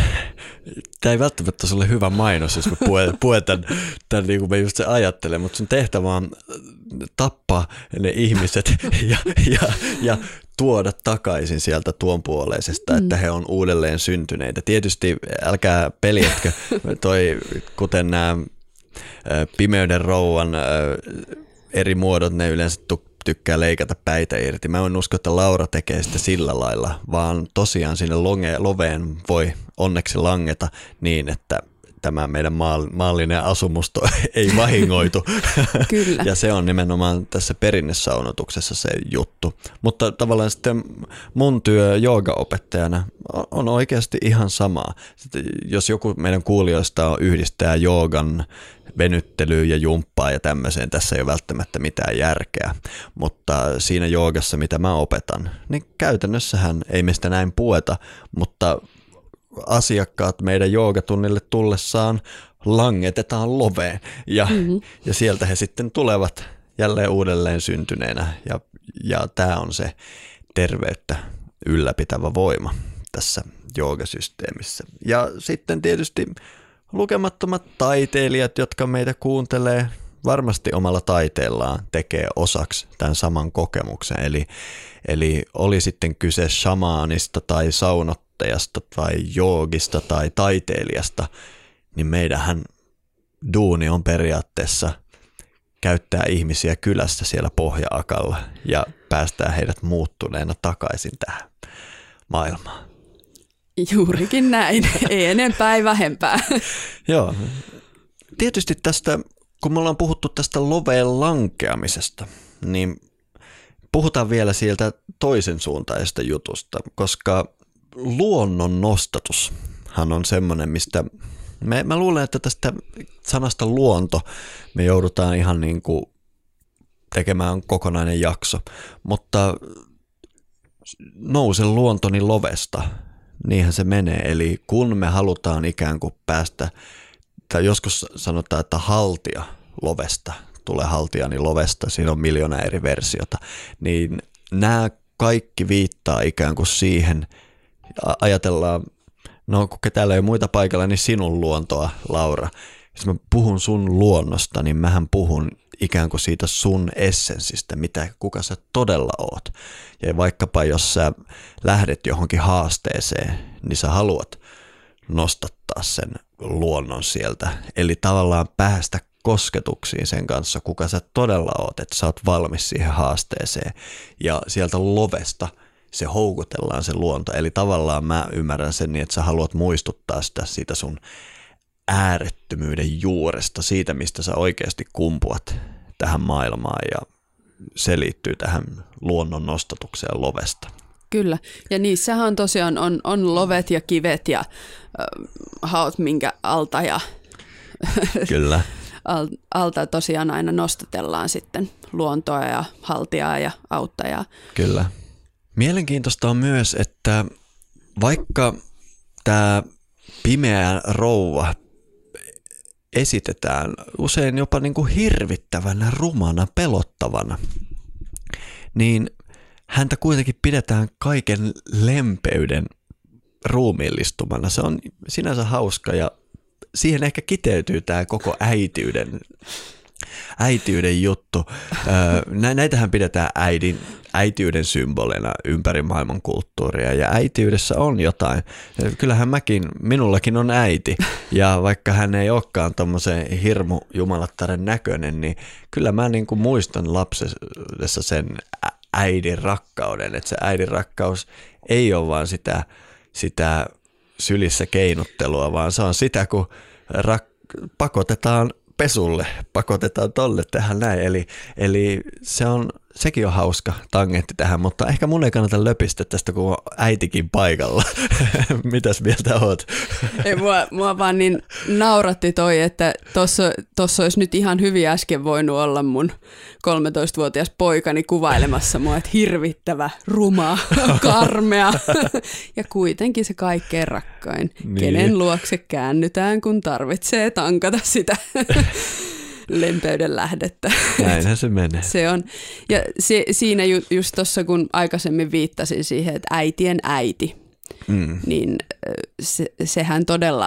Tämä ei välttämättä ole hyvä mainos, jos mä puhun tämän, tämän niin kuin mä just se ajattelen, mutta sun tehtävä on tappaa ne ihmiset ja, ja, ja tuoda takaisin sieltä tuonpuoleisesta, mm. että he on uudelleen syntyneitä. Tietysti älkää peljetkö, toi, kuten nämä pimeyden rouvan eri muodot, ne yleensä tykkää leikata päitä irti. Mä en usko, että Laura tekee sitä sillä lailla, vaan tosiaan sinne longe, loveen voi onneksi langeta niin, että tämä meidän maallinen asumusto ei vahingoitu. Kyllä. Ja se on nimenomaan tässä perinnesaunotuksessa se juttu. Mutta tavallaan sitten mun työ joogaopettajana on oikeasti ihan samaa. Sitten jos joku meidän kuulijoista on yhdistää joogan venyttelyyn ja jumppaa ja tämmöiseen, tässä ei ole välttämättä mitään järkeä. Mutta siinä joogassa, mitä mä opetan, niin käytännössähän ei meistä näin pueta, mutta asiakkaat meidän joogatunnille tullessaan langetetaan loveen ja, mm-hmm. ja sieltä he sitten tulevat jälleen uudelleen syntyneenä ja, ja tämä on se terveyttä ylläpitävä voima tässä joogasysteemissä. Ja sitten tietysti lukemattomat taiteilijat, jotka meitä kuuntelee, varmasti omalla taiteellaan tekee osaksi tämän saman kokemuksen. Eli, eli oli sitten kyse shamaanista tai saunottajasta tai joogista tai taiteilijasta, niin meidänhän duuni on periaatteessa käyttää ihmisiä kylässä siellä pohja-akalla ja päästää heidät muuttuneena takaisin tähän. maailmaa. Juurikin näin, ei enempää ei vähempää. Joo, tietysti tästä, kun me ollaan puhuttu tästä loveen lankeamisesta, niin puhutaan vielä sieltä toisen suuntaisesta jutusta, koska luonnon nostatushan on semmoinen, mistä me, mä luulen, että tästä sanasta luonto me joudutaan ihan niin kuin tekemään kokonainen jakso, mutta nouse luontoni lovesta, niinhän se menee. Eli kun me halutaan ikään kuin päästä, tai joskus sanotaan, että haltia lovesta, tulee haltiani lovesta, siinä on miljoona eri versiota, niin nämä kaikki viittaa ikään kuin siihen, ajatellaan, no kun täällä ei ole muita paikalla, niin sinun luontoa, Laura. Jos mä puhun sun luonnosta, niin mähän puhun ikään kuin siitä sun essenssistä, mitä, kuka sä todella oot. Ja vaikkapa jos sä lähdet johonkin haasteeseen, niin sä haluat nostattaa sen luonnon sieltä. Eli tavallaan päästä kosketuksiin sen kanssa, kuka sä todella oot, että sä oot valmis siihen haasteeseen. Ja sieltä lovesta se houkutellaan se luonto. Eli tavallaan mä ymmärrän sen niin, että sä haluat muistuttaa sitä siitä sun äärettömyyden juuresta, siitä mistä sä oikeasti kumpuat tähän maailmaan, ja se liittyy tähän luonnon nostatukseen lovesta. Kyllä, ja niissähän tosiaan on, on lovet ja kivet ja äh, haot minkä alta ja Kyllä. Al, alta tosiaan aina nostatellaan sitten luontoa ja haltijaa ja auttajaa. Kyllä. Mielenkiintoista on myös, että vaikka tämä pimeä rouva esitetään usein jopa niin kuin hirvittävänä, rumana, pelottavana, niin häntä kuitenkin pidetään kaiken lempeyden ruumiillistumana. Se on sinänsä hauska, ja siihen ehkä kiteytyy tämä koko äitiyden, äitiyden juttu. Näitähän pidetään äidin, äitiyden symbolina ympäri maailman kulttuuria, ja äitiydessä on jotain. Kyllähän mäkin, minullakin on äiti, ja vaikka hän ei olekaan tommoisen hirmu jumalattaren näköinen, niin kyllä mä niin kuin muistan lapsessa sen äidin rakkauden, että se äidin rakkaus ei ole vaan sitä, sitä sylissä keinuttelua, vaan se on sitä, kun rak- pakotetaan pesulle, pakotetaan tolle tähän näin, eli, eli se on, sekin on hauska tangentti tähän, mutta ehkä mun ei kannata löpistä tästä, kun on äitikin paikalla. Mitäs mieltä oot? Ei, mua, mua vaan niin nauratti toi, että tossa olisi nyt ihan hyvin äsken voinut olla mun kolmetoistavuotias poikani kuvailemassa mua, että hirvittävä, ruma, karmea ja kuitenkin se kaikkein rakkain, niin. Kenen luokse käännytään, kun tarvitsee tankata sitä lempeyden lähdettä. Näinhän se menee. Se on. Ja se, siinä ju, just tuossa, kun aikaisemmin viittasin siihen, että äitien äiti, mm. niin se, sehän todella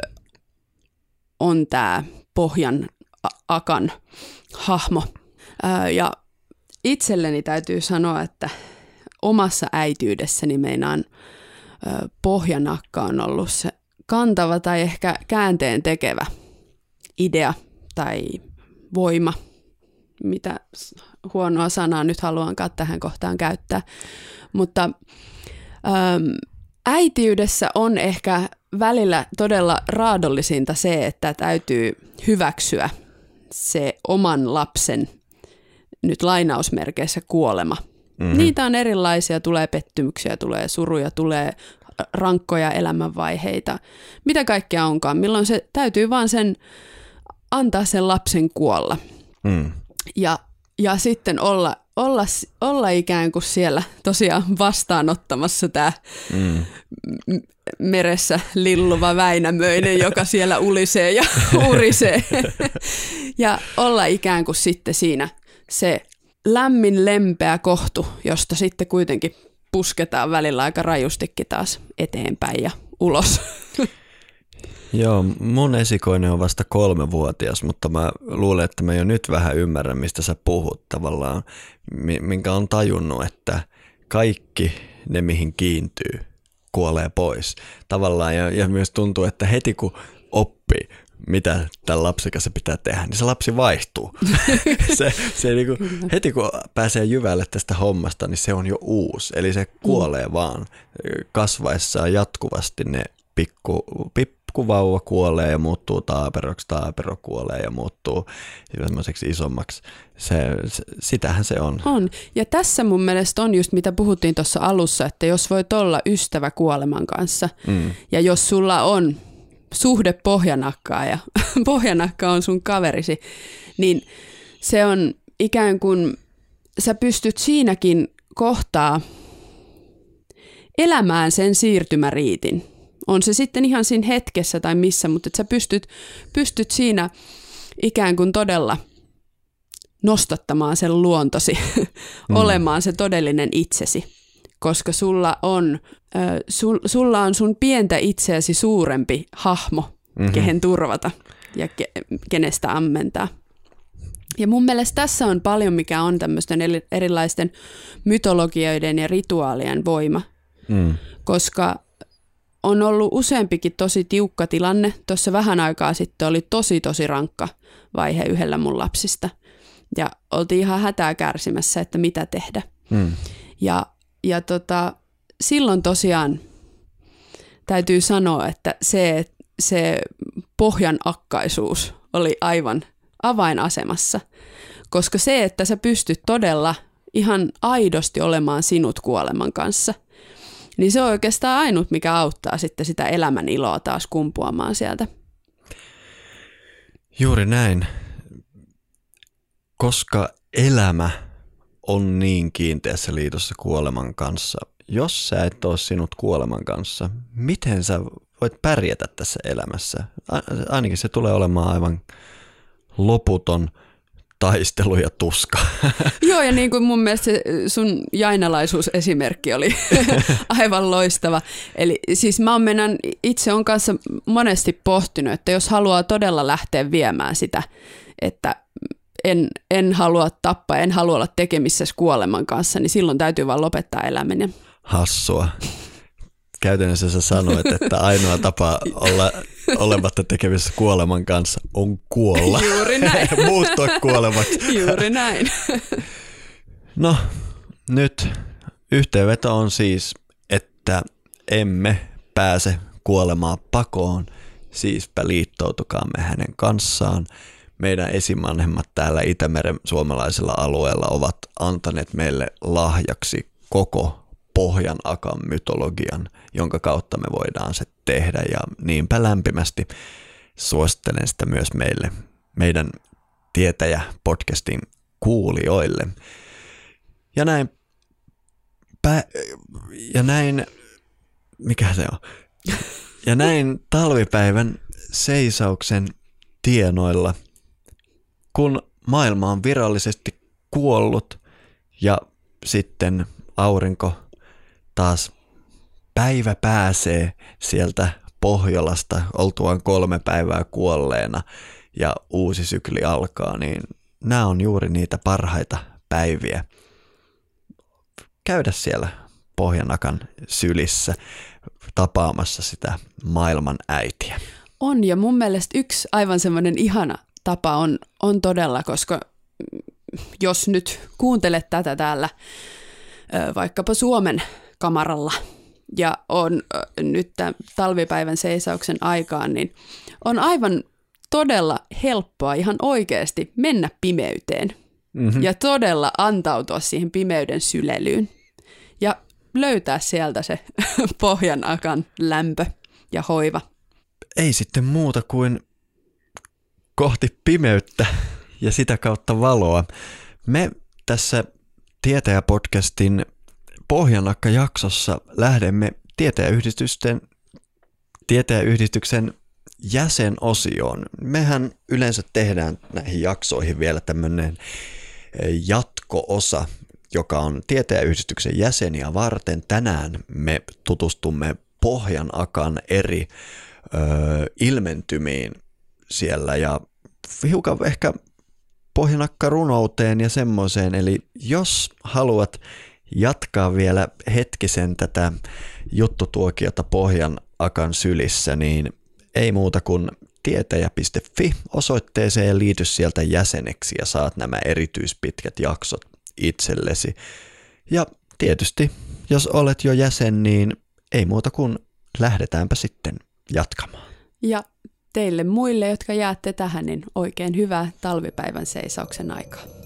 on tämä pohjan akan hahmo. Ja itselleni täytyy sanoa, että omassa äityydessäni meinaan pohjanakka on ollut se kantava tai ehkä käänteen tekevä idea tai voima, mitä huonoa sanaa nyt haluankaan tähän kohtaan käyttää. Mutta äm, äitiydessä on ehkä välillä todella raadollisinta se, että täytyy hyväksyä se oman lapsen, nyt lainausmerkeissä, kuolema. Mm-hmm. Niitä on erilaisia, tulee pettymyksiä, tulee suruja, tulee rankkoja elämänvaiheita, mitä kaikkea onkaan, milloin se täytyy vaan sen antaa sen lapsen kuolla. Mm. Ja, ja sitten olla, olla, olla ikään kuin siellä tosiaan vastaanottamassa tämä mm. meressä lilluva Väinämöinen, joka siellä ulisee ja urisee. Ja olla ikään kuin sitten siinä se lämmin, lempeä kohtu, josta sitten kuitenkin pusketaan välillä aika rajustikin taas eteenpäin ja ulos. Joo, mun esikoinen on vasta kolmevuotias, mutta mä luulen, että mä jo nyt vähän ymmärrän, mistä sä puhut tavallaan, minkä on tajunnut, että kaikki ne, mihin kiintyy, kuolee pois tavallaan. Ja, ja myös tuntuu, että heti kun oppii mitä tämän lapsen kanssa pitää tehdä, niin se lapsi vaihtuu. se, se niin kuin, heti kun pääsee jyvälle tästä hommasta, niin se on jo uusi. Eli se kuolee mm. vaan kasvaessaan jatkuvasti. Ne pikku, pikkuvauva kuolee ja muuttuu taaperoksi, taapero kuolee ja muuttuu semmoiseksi isommaksi. Se, se, sitähän se on. On. Ja tässä mun mielestä on just mitä puhuttiin tuossa alussa, että jos voit olla ystävä kuoleman kanssa mm. ja jos sulla on suhde pohjanakkaa ja pohjanakka on sun kaverisi, niin se on ikään kuin sä pystyt siinäkin kohtaa elämään sen siirtymäriitin. On se sitten ihan siinä hetkessä tai missä, mutta että sä pystyt, pystyt siinä ikään kuin todella nostattamaan sen luontosi, mm. olemaan se todellinen itsesi, koska sulla on, äh, sul, sulla on sun pientä itseäsi suurempi hahmo, mm-hmm. kehen turvata ja ke, kenestä ammentaa. Ja mun mielestä tässä on paljon, mikä on tämmöisten erilaisten mytologioiden ja rituaalien voima, mm. koska on ollut useampikin tosi tiukka tilanne. Tuossa vähän aikaa sitten oli tosi tosi rankka vaihe yhdellä mun lapsista. Ja oltiin ihan hätää kärsimässä, että mitä tehdä. Mm. Ja, ja tota, silloin tosiaan täytyy sanoa, että se, se pohjanakkaisuus oli aivan avainasemassa. Koska se, että sä pystyt todella ihan aidosti olemaan sinut kuoleman kanssa, niin se on oikeastaan ainut, mikä auttaa sitten sitä elämän iloa taas kumpuamaan sieltä. Juuri näin. Koska elämä on niin kiinteässä liitossa kuoleman kanssa, jos sä et ole sinut kuoleman kanssa, miten sä voit pärjätä tässä elämässä? Ainakin se tulee olemaan aivan loputon taistelu ja tuska. Joo, ja niin kuin mun mielestä se sun jainalaisuusesimerkki oli aivan loistava. Eli siis mä oon itse on kanssa monesti pohtinut, että jos haluaa todella lähteä viemään sitä, että en, en halua tappaa, en halua olla tekemissä kuoleman kanssa, niin silloin täytyy vaan lopettaa eläminen. Hassua. Käytännössä sä sanoit, että ainoa tapa olla olematta tekemisissä kuoleman kanssa on kuolla. Juuri näin. Muuttua kuolemaksi. Juuri näin. No, nyt yhteenveto on siis, että emme pääse kuolemaan pakoon, siispä liittoutukaamme hänen kanssaan. Meidän esivanhemmat täällä Itämeren suomalaisella alueella ovat antaneet meille lahjaksi koko Pohjanakan mytologian, jonka kautta me voidaan se tehdä, ja niinpä lämpimästi suosittelen sitä myös meille, meidän Tietäjä-podcastin kuulijoille. Ja näin, pä- ja näin, mikä se on? Ja näin talvipäivän seisauksen tienoilla, kun maailma on virallisesti kuollut ja sitten aurinko taas päivä pääsee sieltä Pohjolasta oltuaan kolme päivää kuolleena ja uusi sykli alkaa, niin nämä on juuri niitä parhaita päiviä. Käydä siellä Pohjanakan sylissä tapaamassa sitä maailman äitiä. On, ja mun mielestä yksi aivan semmoinen ihana tapa on, on todella, koska jos nyt kuuntelet tätä täällä vaikkapa Suomen kamaralla ja on nyt tämän talvipäivän seisauksen aikaan, niin on aivan todella helppoa ihan oikeasti mennä pimeyteen mm-hmm. ja todella antautua siihen pimeyden sylelyyn ja löytää sieltä se Pohjanakan lämpö ja hoiva. Ei sitten muuta kuin kohti pimeyttä ja sitä kautta valoa. Me tässä Tietäjä-podcastin Pohjanakka-jaksossa lähdemme Tietäjäyhdistysten, Tietäjäyhdistyksen jäsenosioon. Mehän yleensä tehdään näihin jaksoihin vielä tämmöinen jatko-osa, joka on Tietäjäyhdistyksen jäseniä varten. Tänään me tutustumme Pohjanakan eri ö, ilmentymiin siellä ja hiukan ehkä Pohjanakka-runouteen ja semmoiseen. Eli jos haluat jatkaa vielä hetkisen tätä juttutuokiota Pohjanakan sylissä, niin ei muuta kuin tietäjä piste fi osoitteeseen ja liity sieltä jäseneksi ja saat nämä erityispitkät jaksot itsellesi. Ja tietysti, jos olet jo jäsen, niin ei muuta kuin lähdetäänpä sitten jatkamaan. Ja teille muille, jotka jäätte tähän, niin oikein hyvää talvipäivän seisauksen aikaa.